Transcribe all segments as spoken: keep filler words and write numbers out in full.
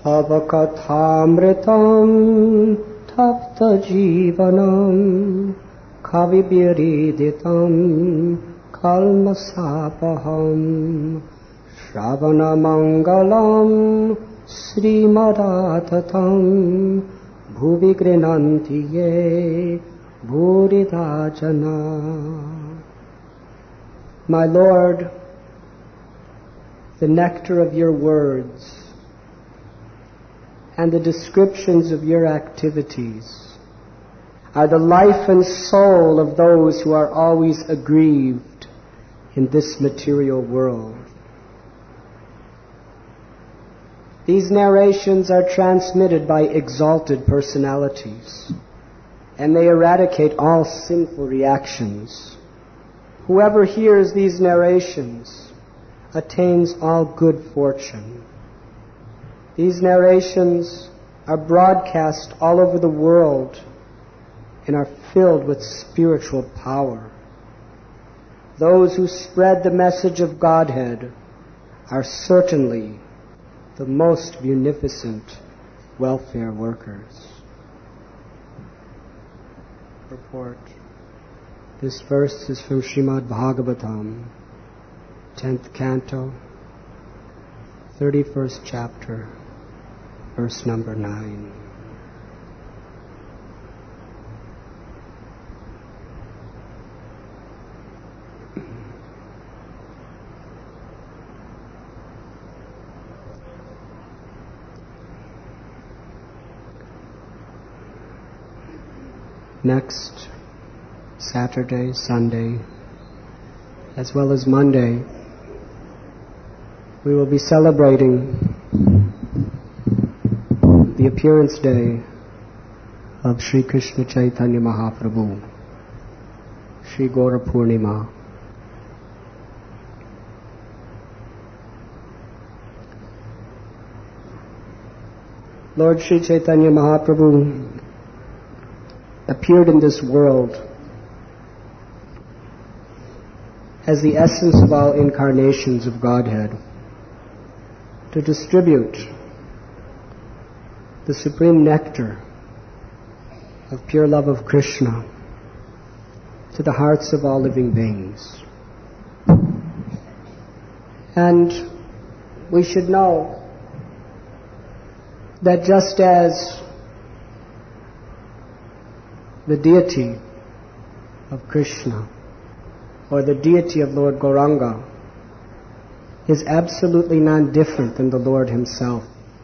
Tavakathamritam tapta jivanam kavibiriditam kalmasapaham Shravana mangalam srimadatatam bhuvi grinanti ye bhuridajana. My Lord, the nectar of your words and the descriptions of your activities are the life and soul of those who are always aggrieved in this material world. These narrations are transmitted by exalted personalities, and they eradicate all sinful reactions. Whoever hears these narrations attains all good fortune. These narrations are broadcast all over the world and are filled with spiritual power. Those who spread the message of Godhead are certainly the most munificent welfare workers. Purport. This verse is from Srimad Bhagavatam, tenth canto, thirty-first chapter, verse number nine. Next Saturday, Sunday, as well as Monday, we will be celebrating the appearance day of Sri Krishna Chaitanya Mahaprabhu, Sri Gaura Purnima. Lord Sri Chaitanya Mahaprabhu appeared in this world as the essence of all incarnations of Godhead, to distribute the supreme nectar of pure love of Krishna to the hearts of all living beings. And we should know that just as the deity of Krishna or the deity of Lord Gauranga is absolutely non-different than the Lord himself,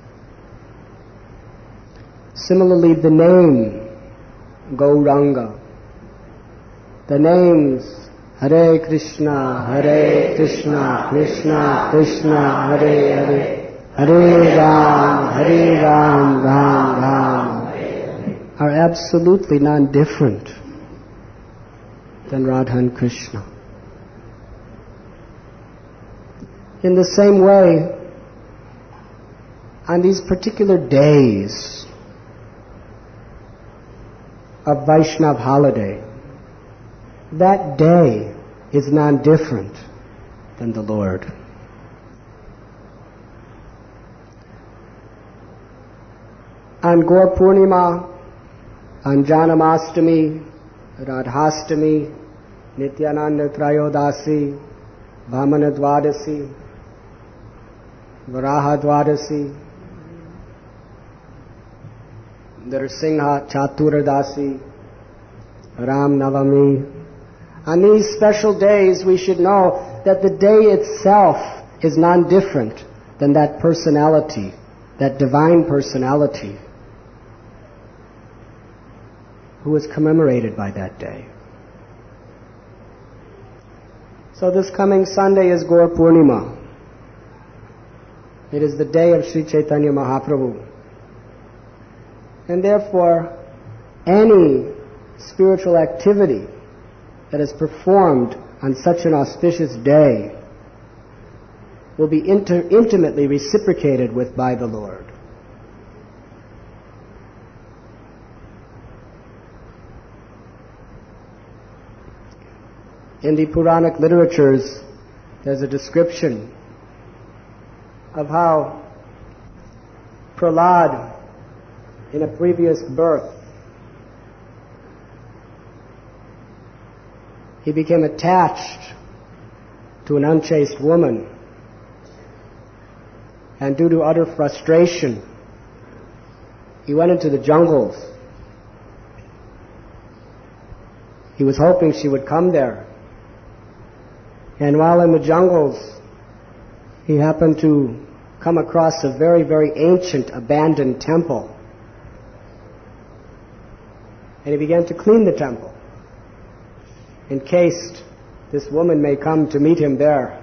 similarly the name Gauranga, the names Hare Krishna, Hare Krishna, Krishna Krishna, Hare Hare, Hare Ram, Hare Ram, Ram Ram, are absolutely non-different than Radha and Krishna. In the same way, on these particular days of Vaishnav holiday, that day is non-different than the Lord. On Gaur Purnima, on Janamastami, Radhastami, Nityananda Trayodasi, Vamana Dwadasi, Varaha Dwadasi, Narsingha Chaturadasi, Ram Navami. On these special days we should know that the day itself is non-different than that personality, that divine personality who is commemorated by that day. So this coming Sunday is Gaur Purnima. It is the day of Sri Chaitanya Mahaprabhu. And therefore, any spiritual activity that is performed on such an auspicious day will be inter- intimately reciprocated with by the Lord. In the Puranic literatures, there's a description of how Prahlad, in a previous birth, he became attached to an unchaste woman, and due to utter frustration, he went into the jungles. He was hoping she would come there. And while in the jungles, he happened to come across a very, very ancient, abandoned temple. And he began to clean the temple, in case this woman may come to meet him there.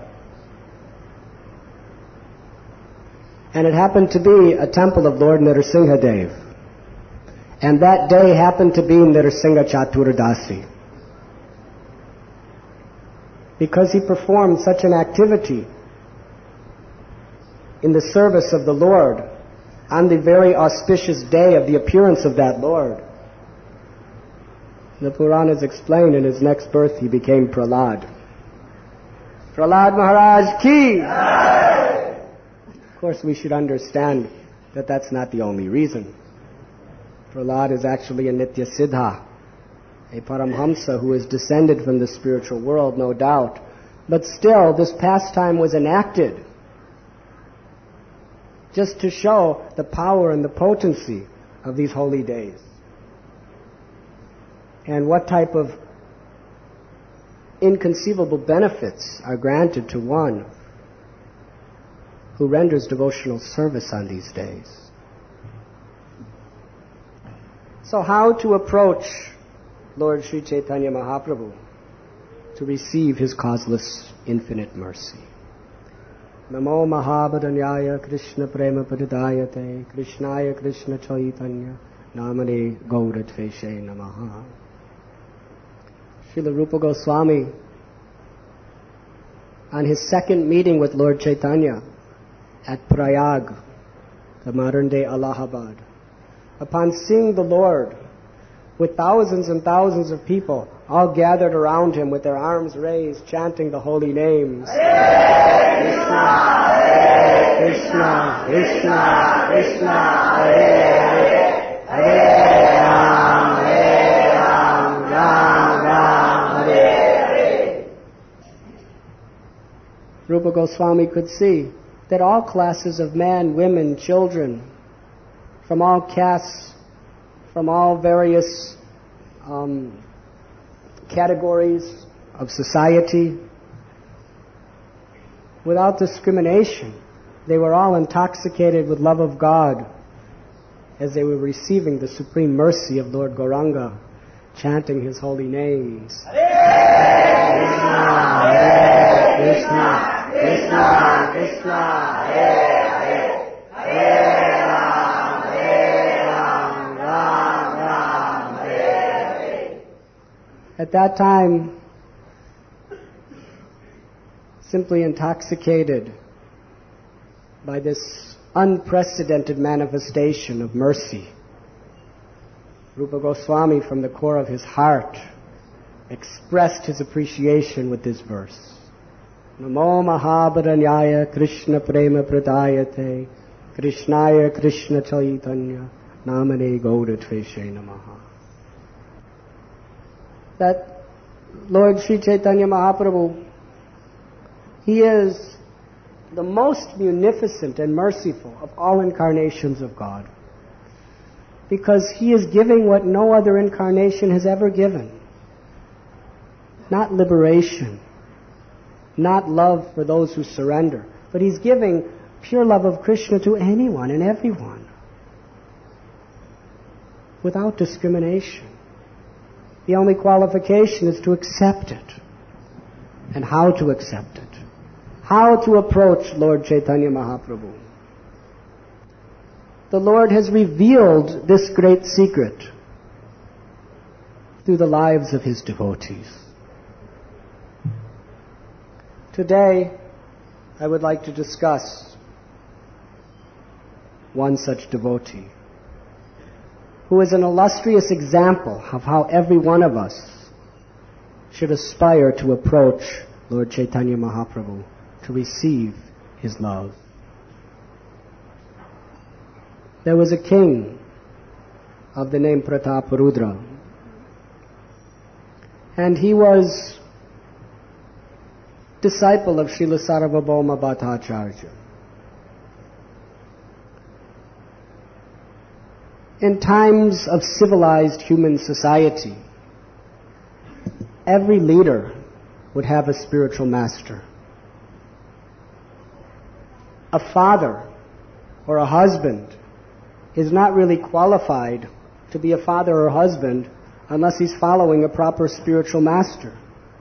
And it happened to be a temple of Lord Nrsimhadev. And that day happened to be Nrsimha Chaturdasi. Because he performed such an activity in the service of the Lord on the very auspicious day of the appearance of that Lord. The Puranas explain in his next birth he became Prahlad. Prahlad Maharaj ki! Of course, we should understand that that's not the only reason. Prahlad is actually a Nitya Siddha, a Paramhamsa who is descended from the spiritual world, no doubt. But still, this pastime was enacted just to show the power and the potency of these holy days. And what type of inconceivable benefits are granted to one who renders devotional service on these days. So how to approach Lord Sri Chaitanya Mahaprabhu to receive his causeless infinite mercy? Namo Mahabharanyaya Krishna Prema Padidayate Krishnaya Krishna Chaitanya Namane Gaurateshe Namaha. Srila Rupa Goswami, on his second meeting with Lord Chaitanya at Prayag, the modern-day Allahabad, upon seeing the Lord with thousands and thousands of people all gathered around him with their arms raised, chanting the holy names. Hare Krishna, Krishna, Krishna, Krishna, Hare Hare, Hare Ram, Hare Ram, Ram Ram, Hare Hare. Rupa Goswami could see that all classes of men, women, children, from all castes, from all various um, categories of society, without discrimination, they were all intoxicated with love of God as they were receiving the supreme mercy of Lord Gauranga, chanting his holy names. Hare Krishna, Krishna, Krishna, Krishna, Hare Hare, Hare Ram, Hare Ram, Ram Ram, Hare Hare. At that time, simply intoxicated by this unprecedented manifestation of mercy, Rupa Goswami, from the core of his heart, expressed his appreciation with this verse. Namo Mahabharanyaya Krishna Prema Pradayate Krishnaya Krishna Chaitanya Namane Gaurateshe Namaha. That Lord Sri Chaitanya Mahaprabhu, he is the most munificent and merciful of all incarnations of God, because he is giving what no other incarnation has ever given. Not liberation, not love for those who surrender, but he's giving pure love of Krishna to anyone and everyone, without discrimination. The only qualification is to accept it, and how to accept it. How to approach Lord Chaitanya Mahaprabhu. The Lord has revealed this great secret through the lives of his devotees. Today, I would like to discuss one such devotee who is an illustrious example of how every one of us should aspire to approach Lord Chaitanya Mahaprabhu, to receive his love. there was a king of the name Prataparudra. And he was disciple of Srila Sarvabhauma Bhattacharya. In times of civilized human society, every leader would have a spiritual master. A father or a husband is not really qualified to be a father or husband unless he's following a proper spiritual master.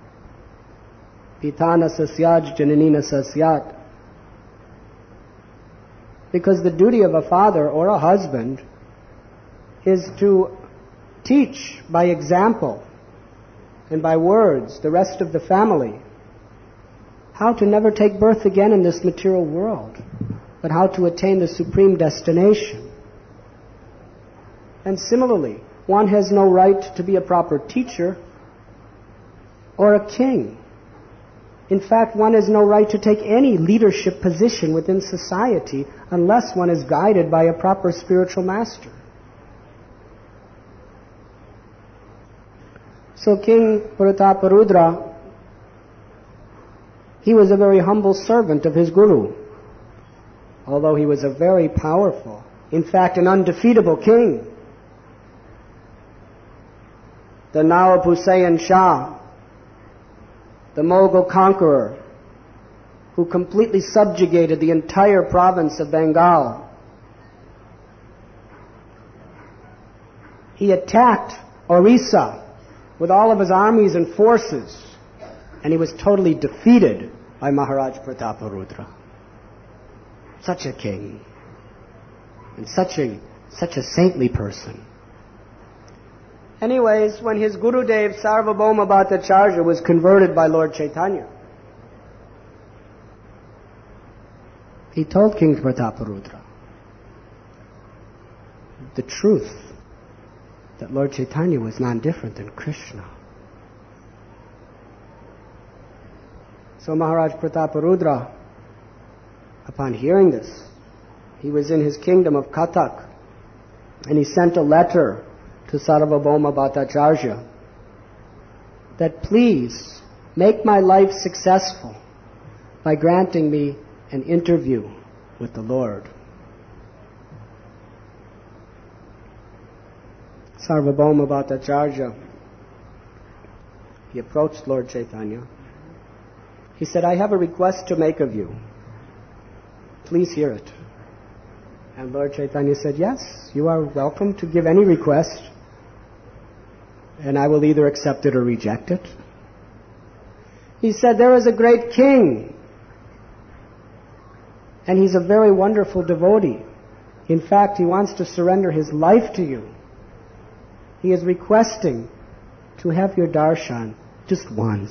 Pitana sasyaj jananina sasyat. Because the duty of a father or a husband is to teach by example and by words the rest of the family how to never take birth again in this material world, but how to attain the supreme destination. And similarly, one has no right to be a proper teacher or a king. In fact, one has no right to take any leadership position within society unless one is guided by a proper spiritual master. So King Prataparudra, he was a very humble servant of his guru, although he was a very powerful, in fact an undefeatable king. The Nawab Hussain Shah, the Mughal conqueror, who completely subjugated the entire province of Bengal. He attacked Orissa with all of his armies and forces, and he was totally defeated by Maharaj Prataparudra. Such a king, and such a, such a saintly person. Anyways, when his Gurudev Sarvabhauma Bhattacharya was converted by Lord Chaitanya, he told King Prataparudra the truth that Lord Chaitanya was none different than Krishna. So Maharaj Prataparudra, upon hearing this, he was in his kingdom of Katak, and he sent a letter to Sarvabhauma Bhattacharya that please make my life successful by granting me an interview with the Lord. Sarvabhauma Bhattacharya, he approached Lord Chaitanya. He said, I have a request to make of you. Please hear it. And Lord Chaitanya said, yes, you are welcome to give any request, and I will either accept it or reject it. He said, there is a great king, and he's a very wonderful devotee. In fact, he wants to surrender his life to you. He is requesting to have your darshan just once.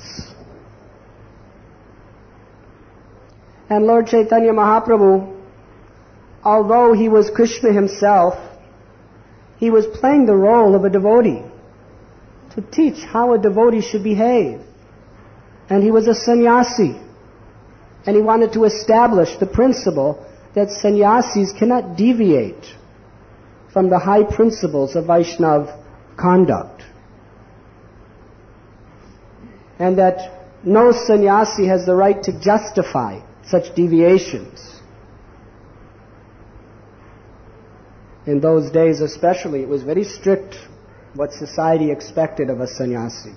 And Lord Chaitanya Mahaprabhu, although he was Krishna himself, he was playing the role of a devotee to teach how a devotee should behave. And he was a sannyasi. And he wanted to establish the principle that sannyasis cannot deviate from the high principles of Vaishnava conduct. And that no sannyasi has the right to justify such deviations. In those days especially, it was very strict what society expected of a sannyasi.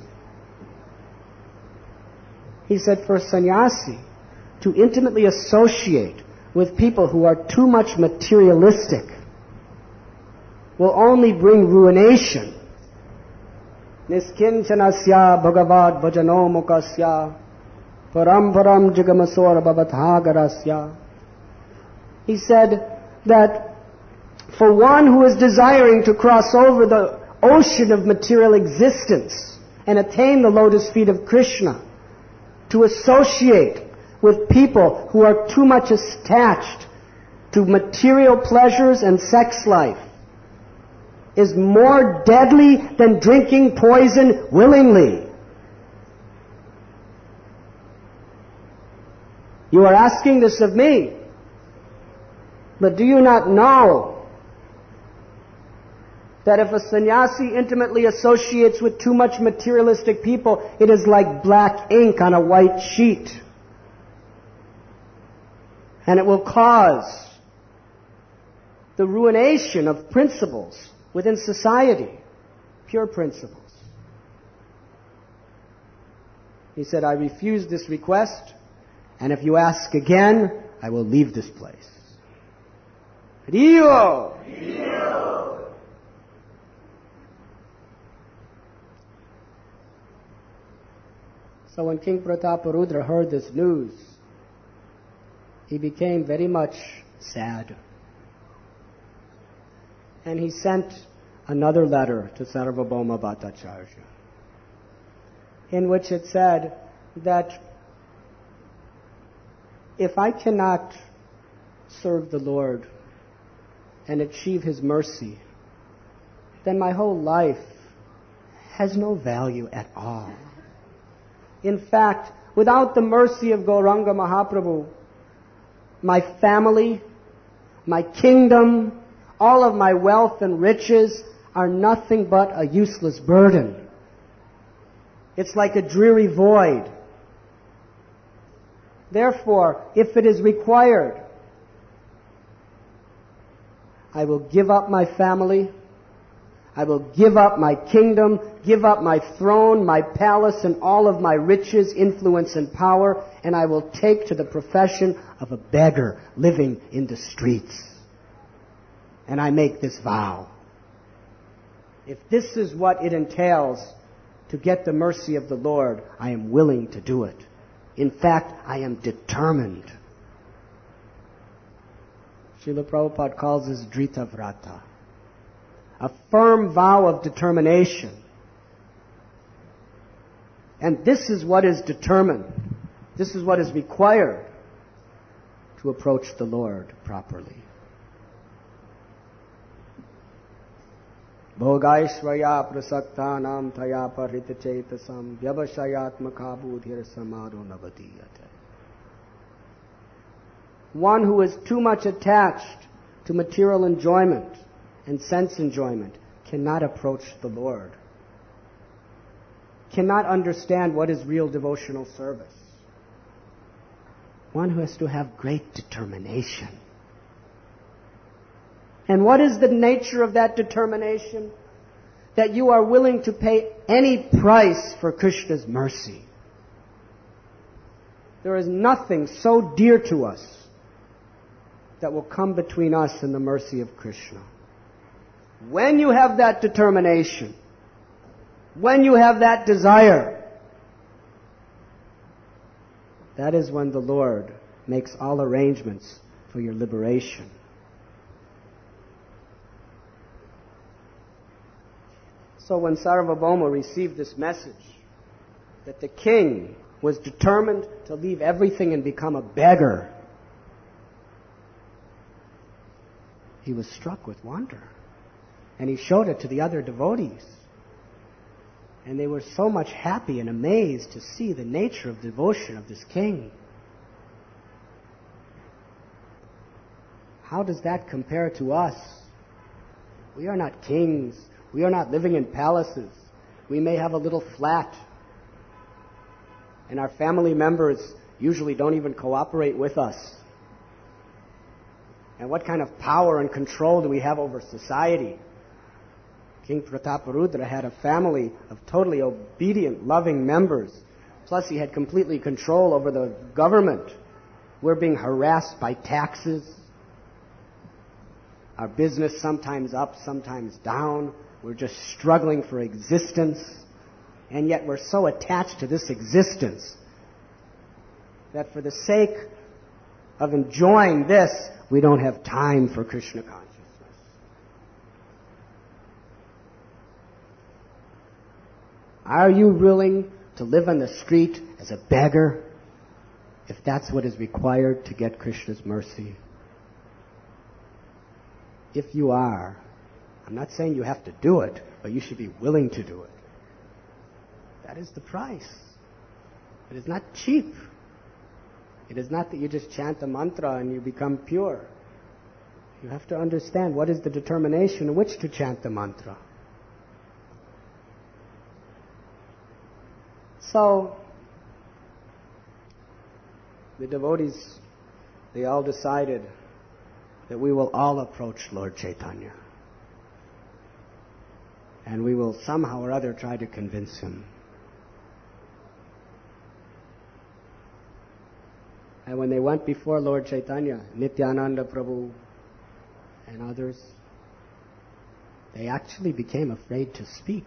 He said for a sannyasi to intimately associate with people who are too much materialistic will only bring ruination. Niskinchanasya bhagavad bhajano mukasya param param jigamasora bhavathagarasya. He said that for one who is desiring to cross over the ocean of material existence and attain the lotus feet of Krishna, to associate with people who are too much attached to material pleasures and sex life is more deadly than drinking poison willingly. You are asking this of me, but do you not know that if a sannyasi intimately associates with too much materialistic people, it is like black ink on a white sheet. And it will cause the ruination of principles within society, pure principles. He said, I refuse this request, and if you ask again, I will leave this place. Rio! Rio! So when King Prataparudra heard this news, he became very much sad. And he sent another letter to Sarvabhauma Bhattacharya, in which it said that if I cannot serve the Lord and achieve His mercy, then my whole life has no value at all. In fact, without the mercy of Gauranga Mahaprabhu, my family, my kingdom, all of my wealth and riches are nothing but a useless burden. It's like a dreary void. Therefore, if it is required, I will give up my family, I will give up my kingdom, give up my throne, my palace, and all of my riches, influence, and power, and I will take to the profession of a beggar living in the streets. And I make this vow. If this is what it entails to get the mercy of the Lord, I am willing to do it. In fact, I am determined. Srila Prabhupada calls this Drita Vrata, a firm vow of determination. And this is what is determined. This is what is required to approach the Lord properly. Bhogaishvaya prasaktanam thaya parita chetasam vyavashayatmaka buddhir samado navadiyate. One who is too much attached to material enjoyment and sense enjoyment cannot approach the Lord, cannot understand what is real devotional service. One who has to have great determination. And what is the nature of that determination? That you are willing to pay any price for Krishna's mercy. There is nothing so dear to us that will come between us and the mercy of Krishna. When you have that determination, when you have that desire, that is when the Lord makes all arrangements for your liberation. So when Sarvabhauma received this message that the king was determined to leave everything and become a beggar, he was struck with wonder. And he showed it to the other devotees. And they were so much happy and amazed to see the nature of devotion of this king. How does that compare to us? We are not kings. We are not living in palaces. We may have a little flat. And our family members usually don't even cooperate with us. And what kind of power and control do we have over society? King Prataparudra had a family of totally obedient, loving members. Plus he had completely control over the government. We're being harassed by taxes. Our business sometimes up, sometimes down. We're just struggling for existence. And yet we're so attached to this existence that for the sake of enjoying this, we don't have time for Krishna consciousness. Are you willing to live on the street as a beggar if that's what is required to get Krishna's mercy? If you are, I'm not saying you have to do it, but you should be willing to do it. That is the price. It is not cheap. It is not that you just chant a mantra and you become pure. You have to understand what is the determination in which to chant the mantra. So, the devotees, they all decided that we will all approach Lord Chaitanya. And we will somehow or other try to convince him. And when they went before Lord Chaitanya, Nityananda Prabhu and others, they actually became afraid to speak.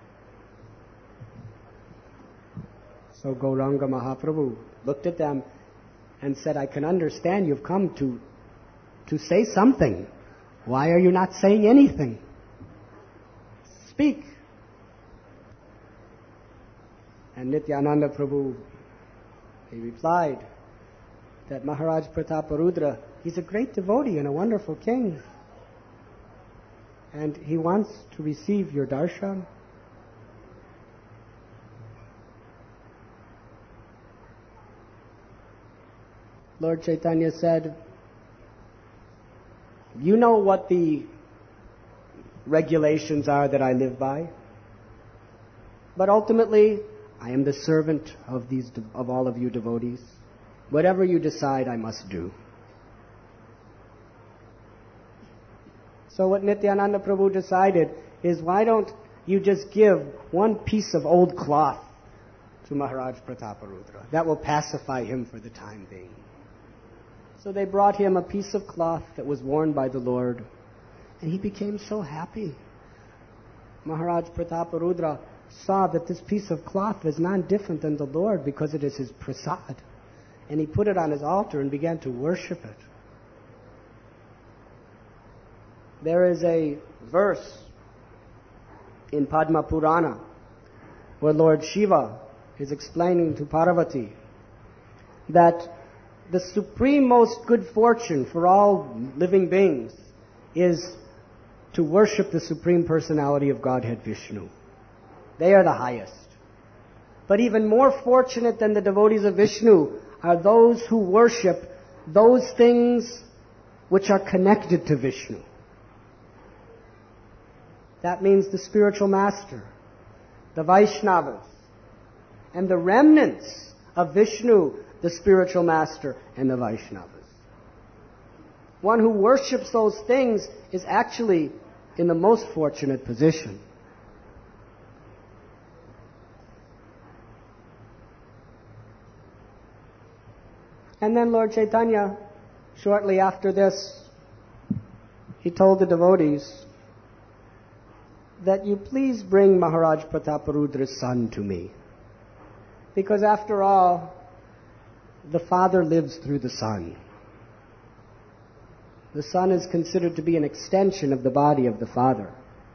So Gauranga Mahaprabhu looked at them and said, I can understand you've come to, to say something. Why are you not saying anything? Speak. And Nityananda Prabhu, he replied that Maharaj Prataparudra, he's a great devotee and a wonderful king. And he wants to receive your darshan. Lord Chaitanya said, you know what the regulations are that I live by. But ultimately, I am the servant of these of all of you devotees. Whatever you decide, I must do. So what Nityananda Prabhu decided is, why don't you just give one piece of old cloth to Maharaj Prataparudra? That will pacify him for the time being. So they brought him a piece of cloth that was worn by the Lord. And he became so happy. Maharaj Prataparudra saw that this piece of cloth was not different than the Lord because it is his prasad. And he put it on his altar and began to worship it. There is a verse in Padma Purana where Lord Shiva is explaining to Parvati that the supreme most good fortune for all living beings is to worship the Supreme Personality of Godhead Vishnu. They are the highest. But even more fortunate than the devotees of Vishnu are those who worship those things which are connected to Vishnu. That means the spiritual master, the Vaishnavas, and the remnants of Vishnu, the spiritual master, and the Vaishnavas. One who worships those things is actually in the most fortunate position. And then Lord Chaitanya, shortly after this, he told the devotees that you please bring Maharaj Prataparudra's son to me. Because after all, the Father lives through the Son. The Son is considered to be an extension of the body of the Father.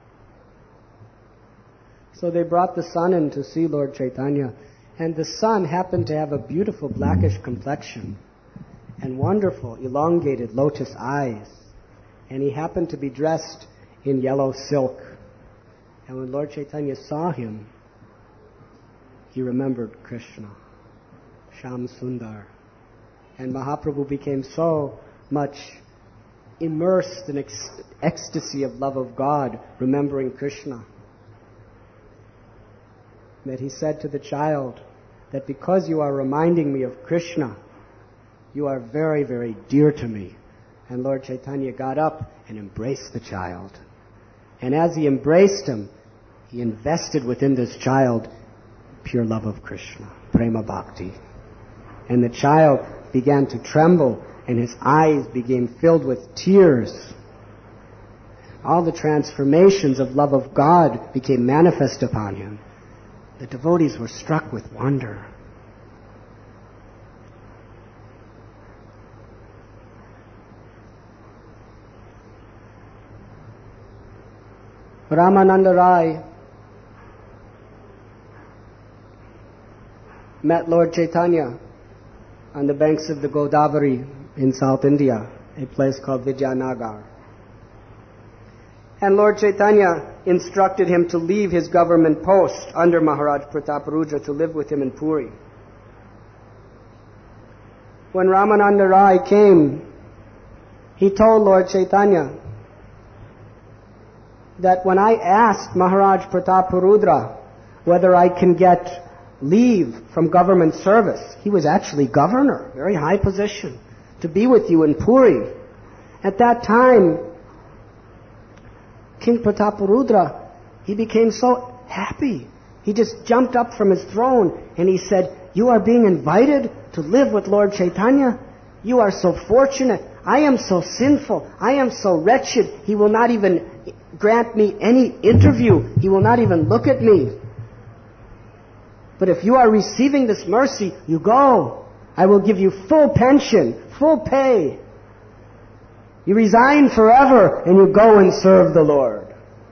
So they brought the Son in to see Lord Chaitanya, and the Son happened to have a beautiful blackish complexion and wonderful elongated lotus eyes, and he happened to be dressed in yellow silk. And when Lord Chaitanya saw him, he remembered Krishna, Shyam Sundar. And Mahaprabhu became so much immersed in ex- ecstasy of love of God, remembering Krishna, that he said to the child that because you are reminding me of Krishna, you are very, very dear to me. And Lord Chaitanya got up and embraced the child. And as he embraced him, he invested within this child pure love of Krishna, prema bhakti. And the child began to tremble, and his eyes became filled with tears. All the transformations of love of God became manifest upon him. The devotees were struck with wonder. Ramananda Rai met Lord Chaitanya on the banks of the Godavari in South India, a place called Vijayanagar. And Lord Chaitanya instructed him to leave his government post under Maharaj Prataparudra to live with him in Puri. When Ramananda Rai came, He told Lord Chaitanya that when I asked Maharaj Prataparudra whether I can get leave from government service, he was actually governor, very high position, to be with you in Puri. At that time, King Prataparudra, he became so happy. He just jumped up from his throne and he said, "You are being invited to live with Lord Chaitanya? You are so fortunate. I am so sinful. I am so wretched. He will not even grant me any interview. He will not even look at me. But if you are receiving this mercy, you go. I will give you full pension, full pay. You resign forever and you go and serve the Lord."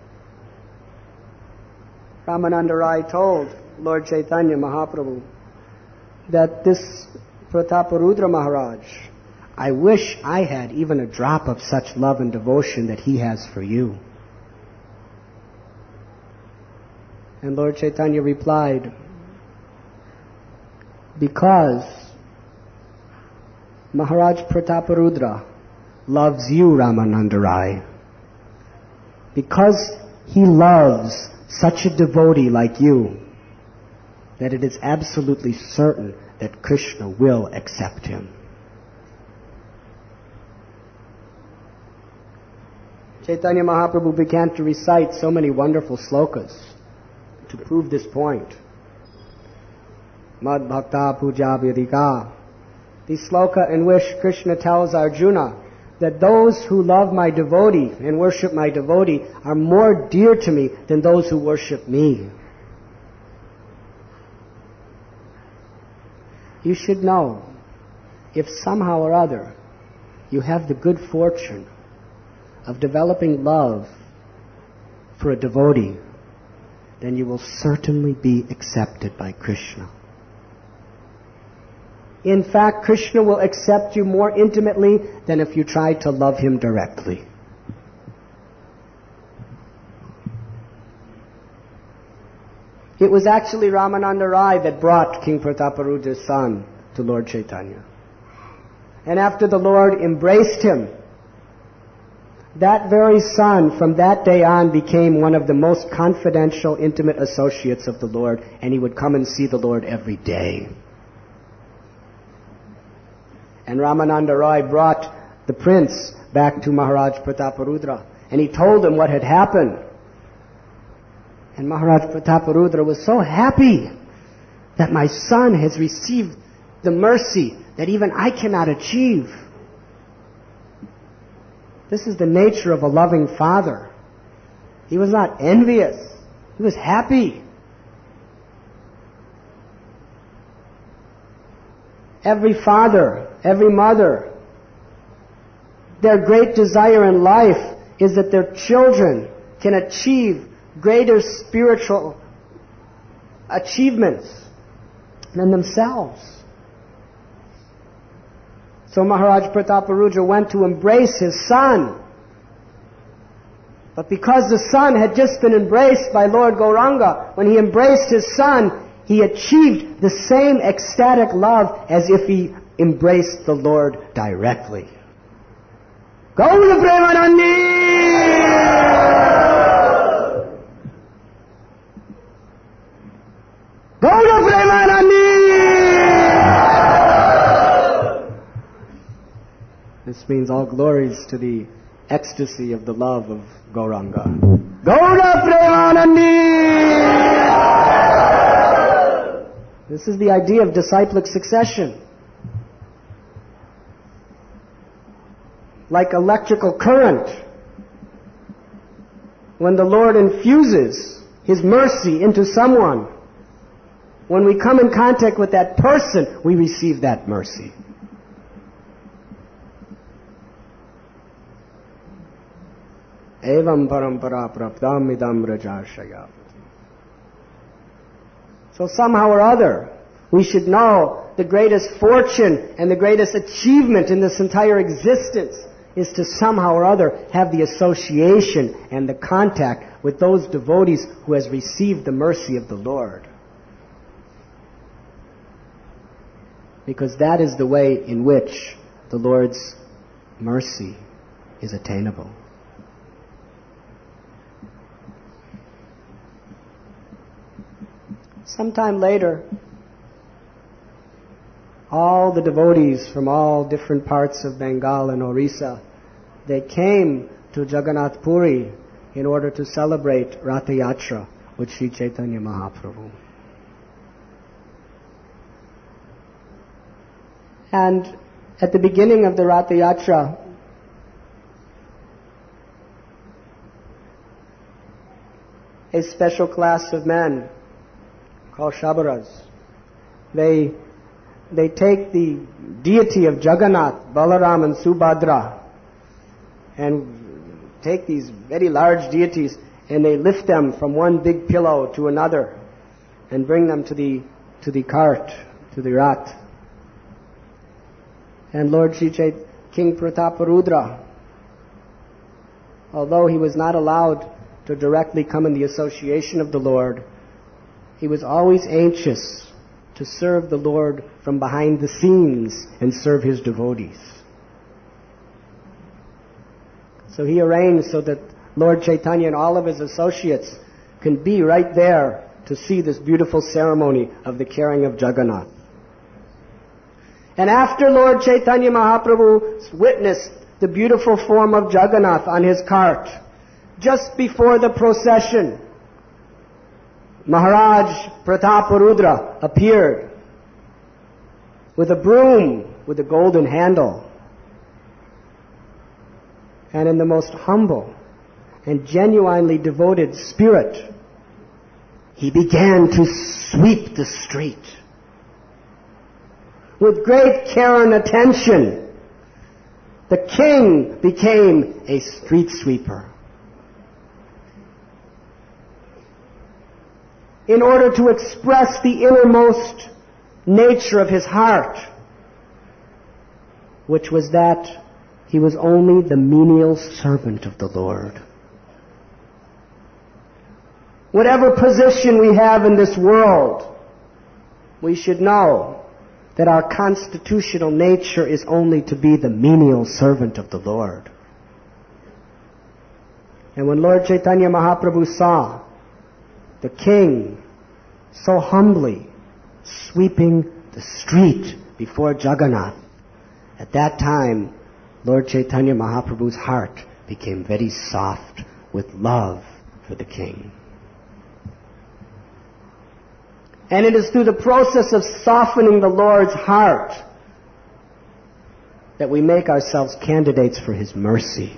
Ramananda Rai told Lord Chaitanya Mahaprabhu that this Prataparudra Maharaj, I wish I had even a drop of such love and devotion that he has for you. And Lord Chaitanya replied, because Maharaj Prataparudra loves you, Ramananda Rai, because he loves such a devotee like you, that it is absolutely certain that Krishna will accept him. Chaitanya Mahaprabhu began to recite so many wonderful slokas to prove this point. Mad Bhakta Puja Vyadika. The sloka in which Krishna tells Arjuna that those who love my devotee and worship my devotee are more dear to me than those who worship me. You should know, if somehow or other you have the good fortune of developing love for a devotee, then you will certainly be accepted by Krishna. In fact, Krishna will accept you more intimately than if you tried to love him directly. It was actually Ramananda Rai that brought King Prataparudra's son to Lord Chaitanya. And after the Lord embraced him, that very son from that day on became one of the most confidential, intimate associates of the Lord, and he would come and see the Lord every day. And Ramananda Rai brought the prince back to Maharaj Prataparudra, and he told him what had happened. And Maharaj Prataparudra was so happy that my son has received the mercy that even I cannot achieve. This is the nature of a loving father. He was not envious. He was happy. Every father, every mother, their great desire in life is that their children can achieve greater spiritual achievements than themselves. So Maharaj Prataparudra went to embrace his son. But because the son had just been embraced by Lord Gauranga, when he embraced his son, he achieved the same ecstatic love as if he embraced the Lord directly. Gaura Premanandi! Gaura Premanandi! This means all glories to the ecstasy of the love of Gauranga. Gaura Premanandi! This is the idea of disciplic succession. Like electrical current, when the Lord infuses His mercy into someone, when we come in contact with that person, we receive that mercy. Evam parampara praptam idam rajarshaya. So somehow or other, we should know the greatest fortune and the greatest achievement in this entire existence is to somehow or other have the association and the contact with those devotees who has received the mercy of the Lord. Because that is the way in which the Lord's mercy is attainable. Sometime later, all the devotees from all different parts of Bengal and Orissa, they came to Jagannath Puri in order to celebrate Ratha Yatra with Sri Chaitanya Mahaprabhu. And at the beginning of the Ratha Yatra, a special class of men called Shabaras, they they take the deity of Jagannath, Balaram and Subhadra, and take these very large deities and they lift them from one big pillow to another and bring them to the to the cart, to the Rath. And Lord Sri Chaitanya, King Prataparudra, although he was not allowed to directly come in the association of the Lord, he was always anxious to serve the Lord from behind the scenes and serve his devotees. So he arranged so that Lord Chaitanya and all of his associates can be right there to see this beautiful ceremony of the carrying of Jagannath. And after Lord Chaitanya Mahaprabhu witnessed the beautiful form of Jagannath on his cart, just before the procession, Maharaj Prataparudra appeared with a broom with a golden handle. And in the most humble and genuinely devoted spirit, he began to sweep the street. With great care and attention, the king became a street sweeper. In order to express the innermost nature of his heart, which was that he was only the menial servant of the Lord. Whatever position we have in this world, we should know that our constitutional nature is only to be the menial servant of the Lord. And when Lord Chaitanya Mahaprabhu saw the king so humbly sweeping the street before Jagannath, at that time Lord Chaitanya Mahaprabhu's heart became very soft with love for the king. And it is through the process of softening the Lord's heart that we make ourselves candidates for His mercy.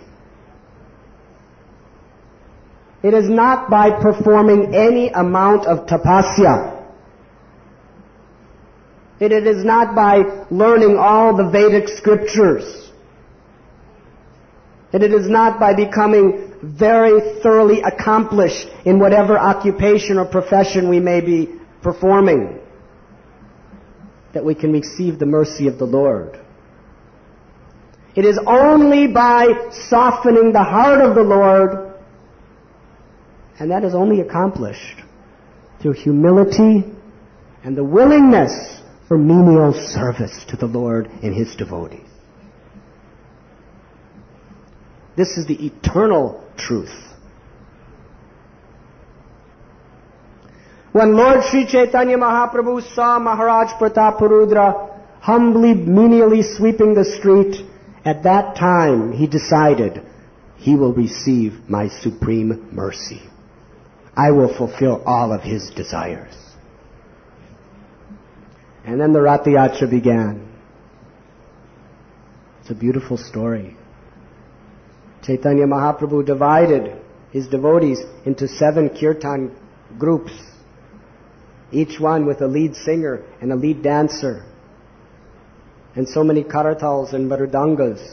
It is not by performing any amount of tapasya. It is not by learning all the Vedic scriptures. And it is not by becoming very thoroughly accomplished in whatever occupation or profession we may be performing that we can receive the mercy of the Lord. It is only by softening the heart of the Lord, and that is only accomplished through humility and the willingness for menial service to the Lord and His devotees. This is the eternal truth. When Lord Sri Chaitanya Mahaprabhu saw Maharaj Prataparudra humbly, menially sweeping the street, at that time he decided, he will receive my supreme mercy. I will fulfill all of his desires. And then the Ratha Yatra began. It's a beautiful story. Chaitanya Mahaprabhu divided his devotees into seven kirtan groups, each one with a lead singer and a lead dancer, and so many karatals and marudangas.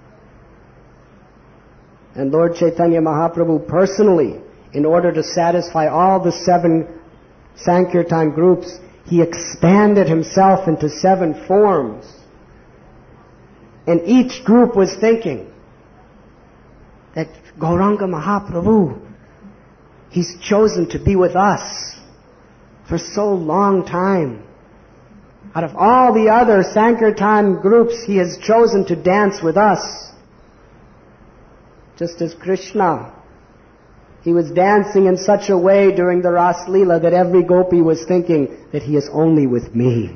And Lord Chaitanya Mahaprabhu personally, in order to satisfy all the seven Sankirtan groups, he expanded himself into seven forms. And each group was thinking that Gauranga Mahaprabhu, he's chosen to be with us for so long time. Out of all the other Sankirtan groups, he has chosen to dance with us. just as Krishna. He was dancing in such a way during the Ras Leela that every gopi was thinking that he is only with me.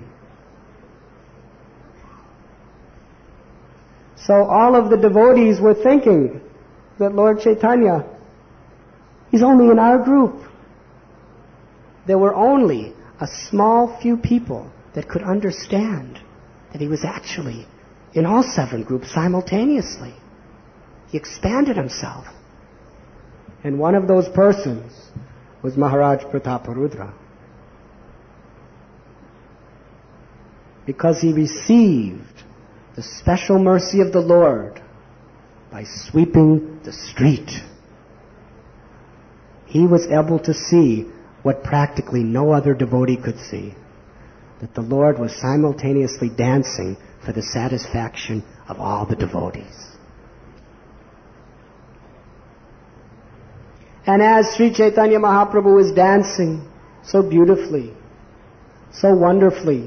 So all of the devotees were thinking that Lord Chaitanya, he's only in our group. There were only a small few people that could understand that he was actually in all seven groups simultaneously. He expanded himself. And one of those persons was Maharaj Prataparudra. Because he received the special mercy of the Lord by sweeping the street. He was able to see what practically no other devotee could see, that the Lord was simultaneously dancing for the satisfaction of all the devotees. And as Sri Chaitanya Mahaprabhu was dancing so beautifully, so wonderfully,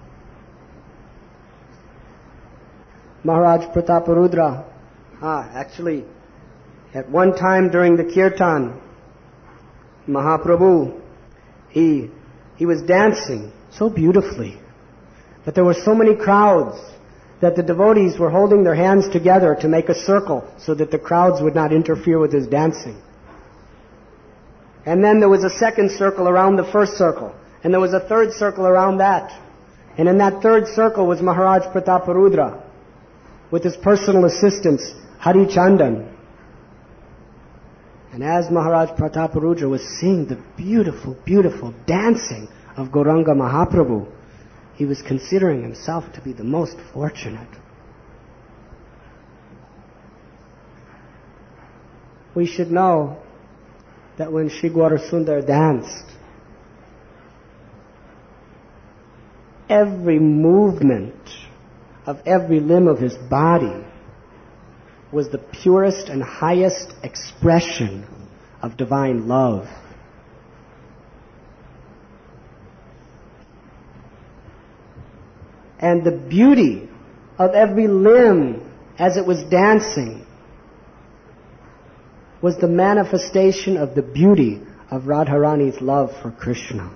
Maharaj Prataparudra, ah, actually, at one time during the kirtan, Mahaprabhu, he, he was dancing so beautifully, but there were so many crowds that the devotees were holding their hands together to make a circle so that the crowds would not interfere with his dancing. And then there was a second circle around the first circle, and there was a third circle around that. And in that third circle was Maharaj Prataparudra with his personal assistants, Hari Chandan. And as Maharaj Prataparudra was seeing the beautiful, beautiful dancing of Gauranga Mahaprabhu, he was considering himself to be the most fortunate. We should know that when Shri Gaurasundar danced, every movement of every limb of his body was the purest and highest expression of divine love. And the beauty of every limb as it was dancing was the manifestation of the beauty of Radharani's love for Krishna.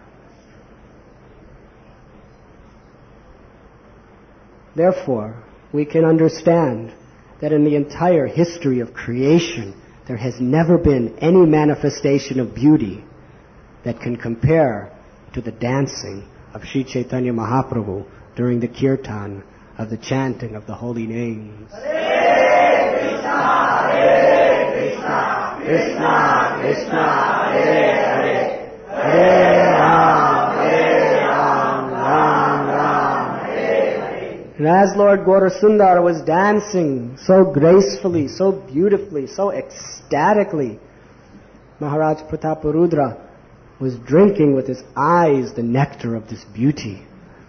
Therefore, we can understand that in the entire history of creation, there has never been any manifestation of beauty that can compare to the dancing of Sri Chaitanya Mahaprabhu during the kirtan of the chanting of the holy names. Hare Krishna, Hare Krishna, Krishna Krishna, Hare Hare, Hare Ram, Hare Ram, Ram Ram, Hare Hare. And as Lord Gaurasundar was dancing so gracefully, so beautifully, so ecstatically, Maharaj Prataparudra was drinking with his eyes the nectar of this beauty.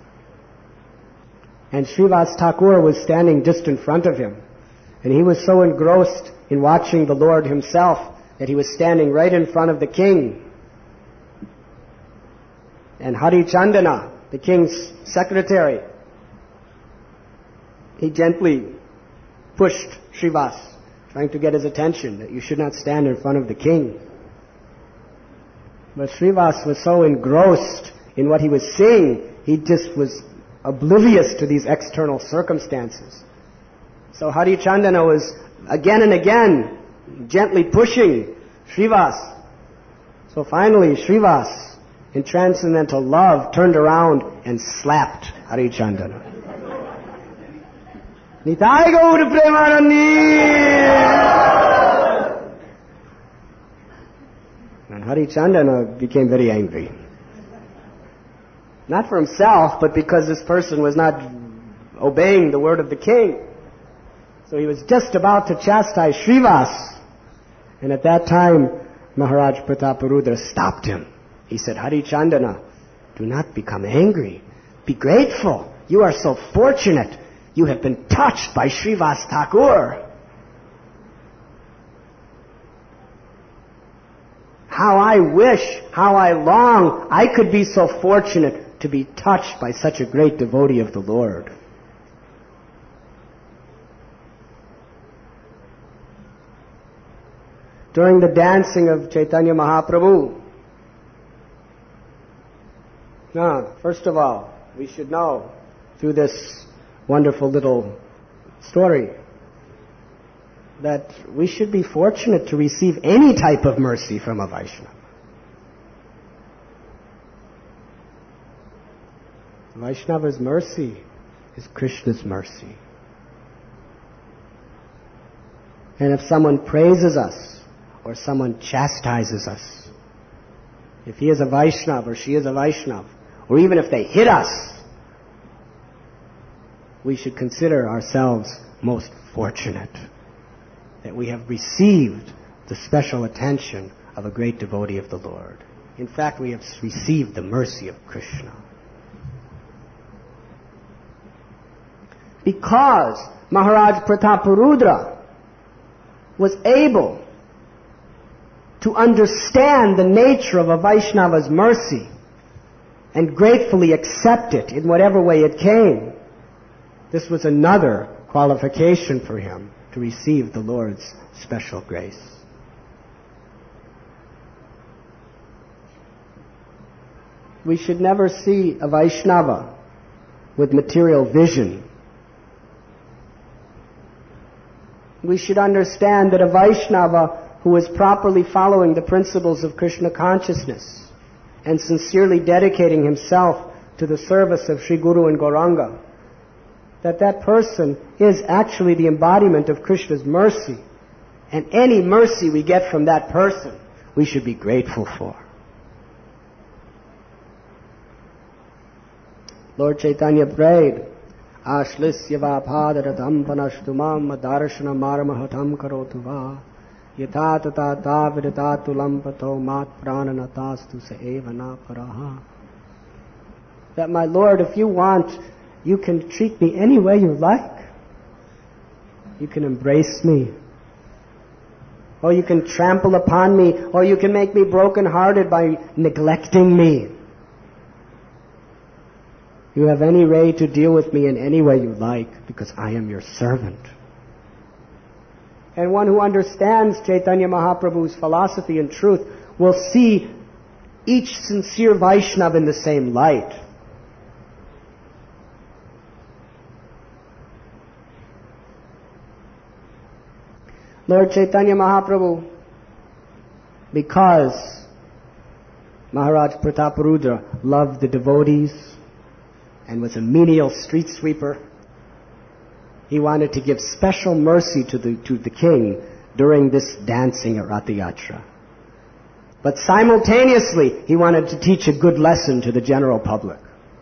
And Srivas Thakur was standing just in front of him. And he was so engrossed in watching the Lord himself that he was standing right in front of the king. And Hari Chandana, the king's secretary, he gently pushed Srivas, trying to get his attention that you should not stand in front of the king. But Srivas was so engrossed in what he was seeing, he just was oblivious to these external circumstances. So Hari Chandana was again and again gently pushing Srivas. So finally Srivas, in transcendental love, turned around and slapped Hari Chandana. Nitai Gaur Premanandi! And Hari Chandana became very angry. Not for himself, but because this person was not obeying the word of the king. So he was just about to chastise Srivas. And at that time, Maharaj Prataparudra stopped him. He said, Hari Chandana, do not become angry. Be grateful. You are so fortunate. You have been touched by Srivas Thakur. How I wish, how I long I could be so fortunate to be touched by such a great devotee of the Lord. during the dancing of Chaitanya Mahaprabhu. Now, first of all, we should know through this wonderful little story that we should be fortunate to receive any type of mercy from a Vaishnava. Vaishnava's mercy is Krishna's mercy. And if someone praises us or someone chastises us, if he is a Vaishnava or she is a Vaishnava, or even if they hit us, we should consider ourselves most fortunate that we have received the special attention of a great devotee of the Lord. In fact, we have received the mercy of Krishna. Because Maharaj Prataparudra was able to understand the nature of a Vaishnava's mercy and gratefully accept it in whatever way it came, this was another qualification for him to receive the Lord's special grace. We should never see a Vaishnava with material vision. We should understand that a Vaishnava who is properly following the principles of Krishna consciousness and sincerely dedicating himself to the service of Sri Guru and Gauranga, that that person is actually the embodiment of Krishna's mercy. And any mercy we get from that person, we should be grateful for. Lord Chaitanya prayed, Ashlisya va padaratam panashtumam adarshana marmahatam karotu va yata tata ta vidata lampato mat prananatastu se eva na paraha. That my Lord, if you want, you can treat me any way you like. You can embrace me. Or you can trample upon me. Or you can make me broken-hearted by neglecting me. You have any way to deal with me in any way you like, because I am your servant. And one who understands Chaitanya Mahaprabhu's philosophy and truth will see each sincere Vaishnava in the same light. Lord Chaitanya Mahaprabhu, because Maharaj Prataparudra loved the devotees and was a menial street sweeper, he wanted to give special mercy to the, to the king during this dancing at Ratha Yatra. But simultaneously, he wanted to teach a good lesson to the general public.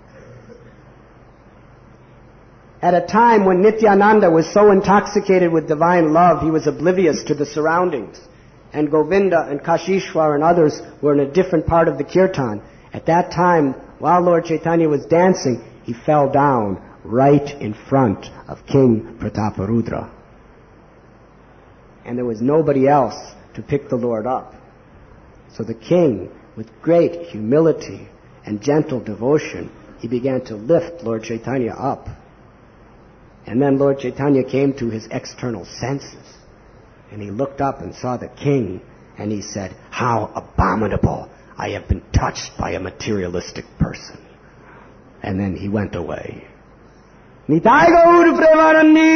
At a time when Nityananda was so intoxicated with divine love, he was oblivious to the surroundings. And Govinda and Kashishwar and others were in a different part of the kirtan. At that time, while Lord Chaitanya was dancing, he fell down right in front of King Prataparudra. And there was nobody else to pick the Lord up. So the king, with great humility and gentle devotion, he began to lift Lord Chaitanya up. And then Lord Chaitanya came to his external senses. And he looked up and saw the king. And he said, "How abominable! I have been touched by a materialistic person." And then he went away. Nitai Gaur Premanandi!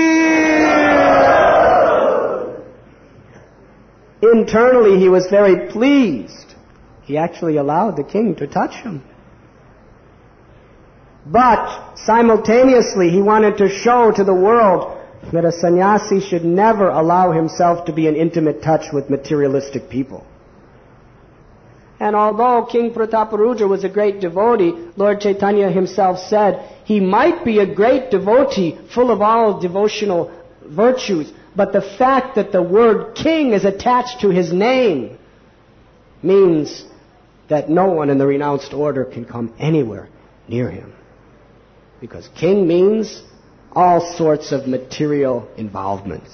Internally he was very pleased. He actually allowed the king to touch him. But simultaneously he wanted to show to the world that a sannyasi should never allow himself to be in intimate touch with materialistic people. And although King Prataparudra was a great devotee, Lord Chaitanya himself said he might be a great devotee full of all devotional virtues, but the fact that the word king is attached to his name means that no one in the renounced order can come anywhere near him. Because king means all sorts of material involvements.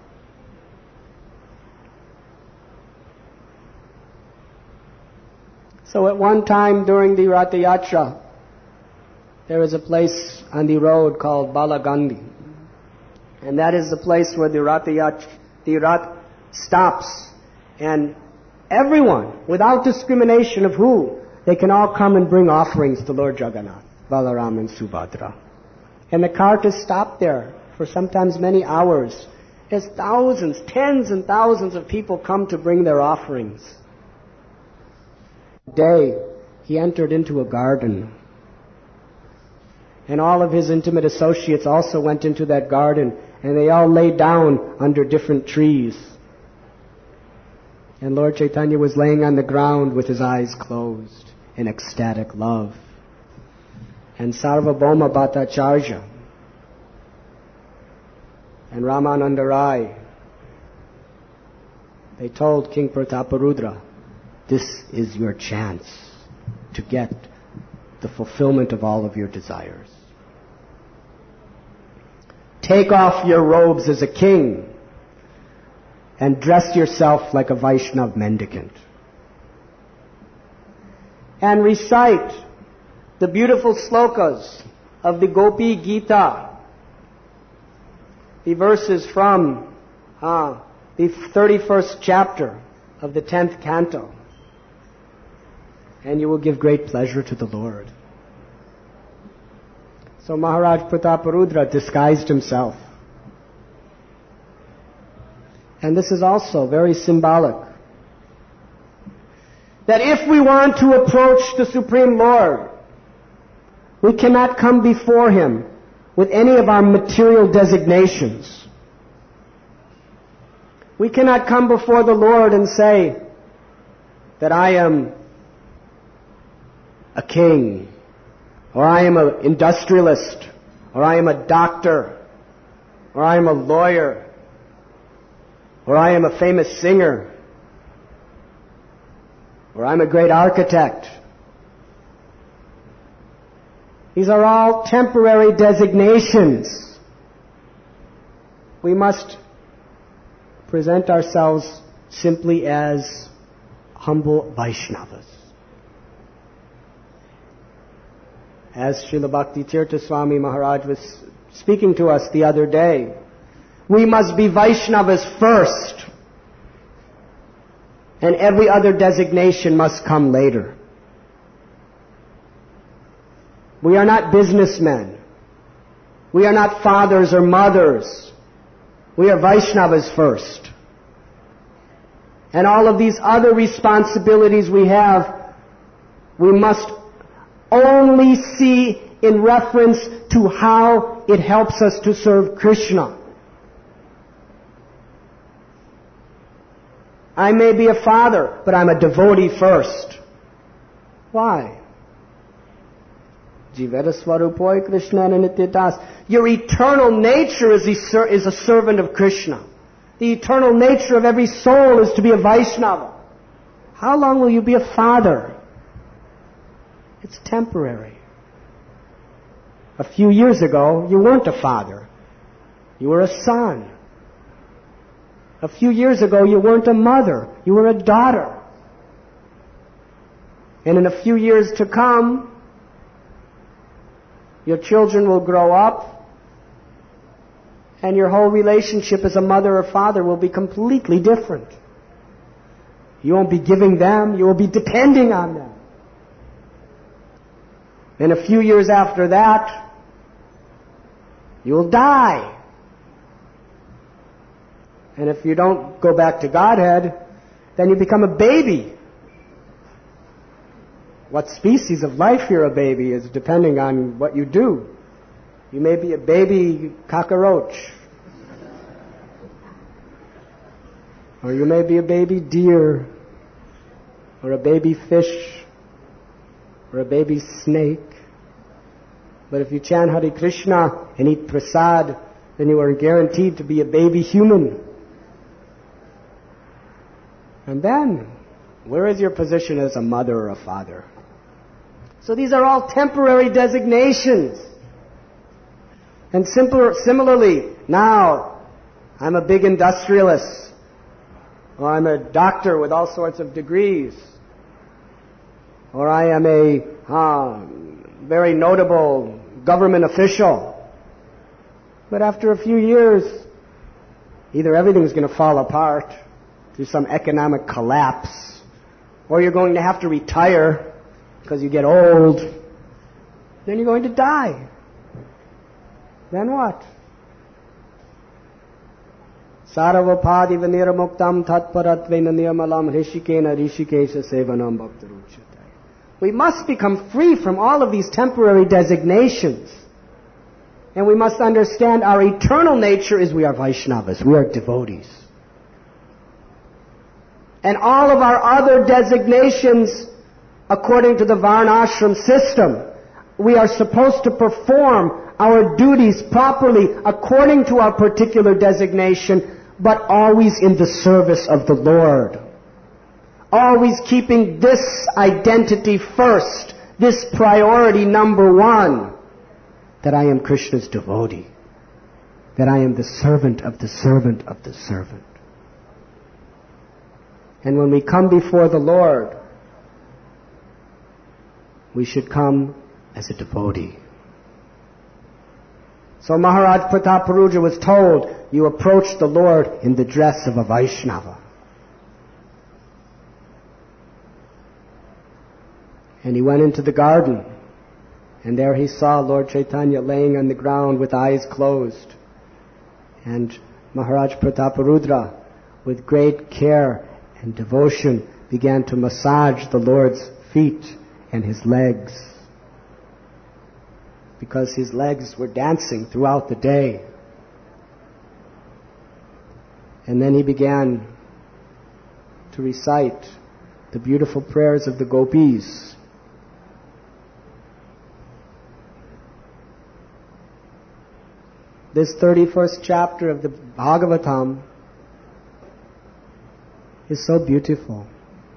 So at one time during the Ratha Yatra, there is a place on the road called Balagandi. And that is the place where the Ratha Yatra, the Rath stops. And everyone, without discrimination of who, they can all come and bring offerings to Lord Jagannath, Balaram and Subhadra. And the cart is stopped there for sometimes many hours as thousands, tens and thousands of people come to bring their offerings. Day, he entered into a garden. And all of his intimate associates also went into that garden, and they all lay down under different trees. And Lord Chaitanya was laying on the ground with his eyes closed in ecstatic love. And Sarvabhauma Bhattacharya and Ramananda Rai, they told King Prataparudra, this is your chance to get the fulfillment of all of your desires. Take off your robes as a king and dress yourself like a Vaishnav mendicant. And recite the beautiful slokas of the Gopi Gita, the verses from uh, the thirty-first chapter of the tenth canto, and you will give great pleasure to the Lord. So Maharaj Prataparudra disguised himself. And this is also very symbolic. That if we want to approach the Supreme Lord, we cannot come before Him with any of our material designations. We cannot come before the Lord and say that I am a king, or I am an industrialist, or I am a doctor, or I am a lawyer, or I am a famous singer, or I'm a great architect. These are all temporary designations. We must present ourselves simply as humble Vaishnavas. As Srila Bhakti Tirtha Swami Maharaj was speaking to us the other day, we must be Vaishnavas first, and every other designation must come later. We are not businessmen. We are not fathers or mothers. We are Vaishnavas first. And all of these other responsibilities we have, we must only see in reference to how it helps us to serve Krishna. I may be a father, but I'm a devotee first. Why? Jiveta Swarupoi Krishna Nityadas. Your eternal nature is a, is a servant of Krishna. The eternal nature of every soul is to be a Vaishnava. How long will you be a father? It's temporary. A few years ago, you weren't a father. You were a son. A few years ago, you weren't a mother. You were a daughter. And in a few years to come, your children will grow up, and your whole relationship as a mother or father will be completely different. You won't be giving them, you will be depending on them. And a few years after that, you'll die. And if you don't go back to Godhead, then you become a baby. What species of life you're a baby is depending on what you do. You may be a baby cockroach. Or you may be a baby deer. Or a baby fish. Or a baby snake. But if you chant Hare Krishna and eat prasad, then you are guaranteed to be a baby human. And then, where is your position as a mother or a father? So these are all temporary designations. And simpler, similarly, now, I'm a big industrialist. Or I'm a doctor with all sorts of degrees. Or I am a uh, very notable government official. But after a few years, either everything's going to fall apart, through some economic collapse, or you're going to have to retire because you get old, then you're going to die. Then what? Sarvapadi vinirmuktam tatparatvena nirmalam rishikena rishikesha sevanam bhaktaruchyate. We must become free from all of these temporary designations. And we must understand our eternal nature is we are Vaishnavas, we are devotees. And all of our other designations, according to the Varnashram system, we are supposed to perform our duties properly according to our particular designation, but always in the service of the Lord. Always keeping this identity first, this priority number one, that I am Krishna's devotee, that I am the servant of the servant of the servant. And when we come before the Lord, we should come as a devotee. So Maharaj Prataparudra was told, you approach the Lord in the dress of a Vaishnava. And he went into the garden, and there he saw Lord Chaitanya laying on the ground with eyes closed. And Maharaj Prataparudra, with great care and devotion, began to massage the Lord's feet and his legs, because his legs were dancing throughout the day. And then he began to recite the beautiful prayers of the gopis. This thirty-first chapter of the Bhagavatam is so beautiful.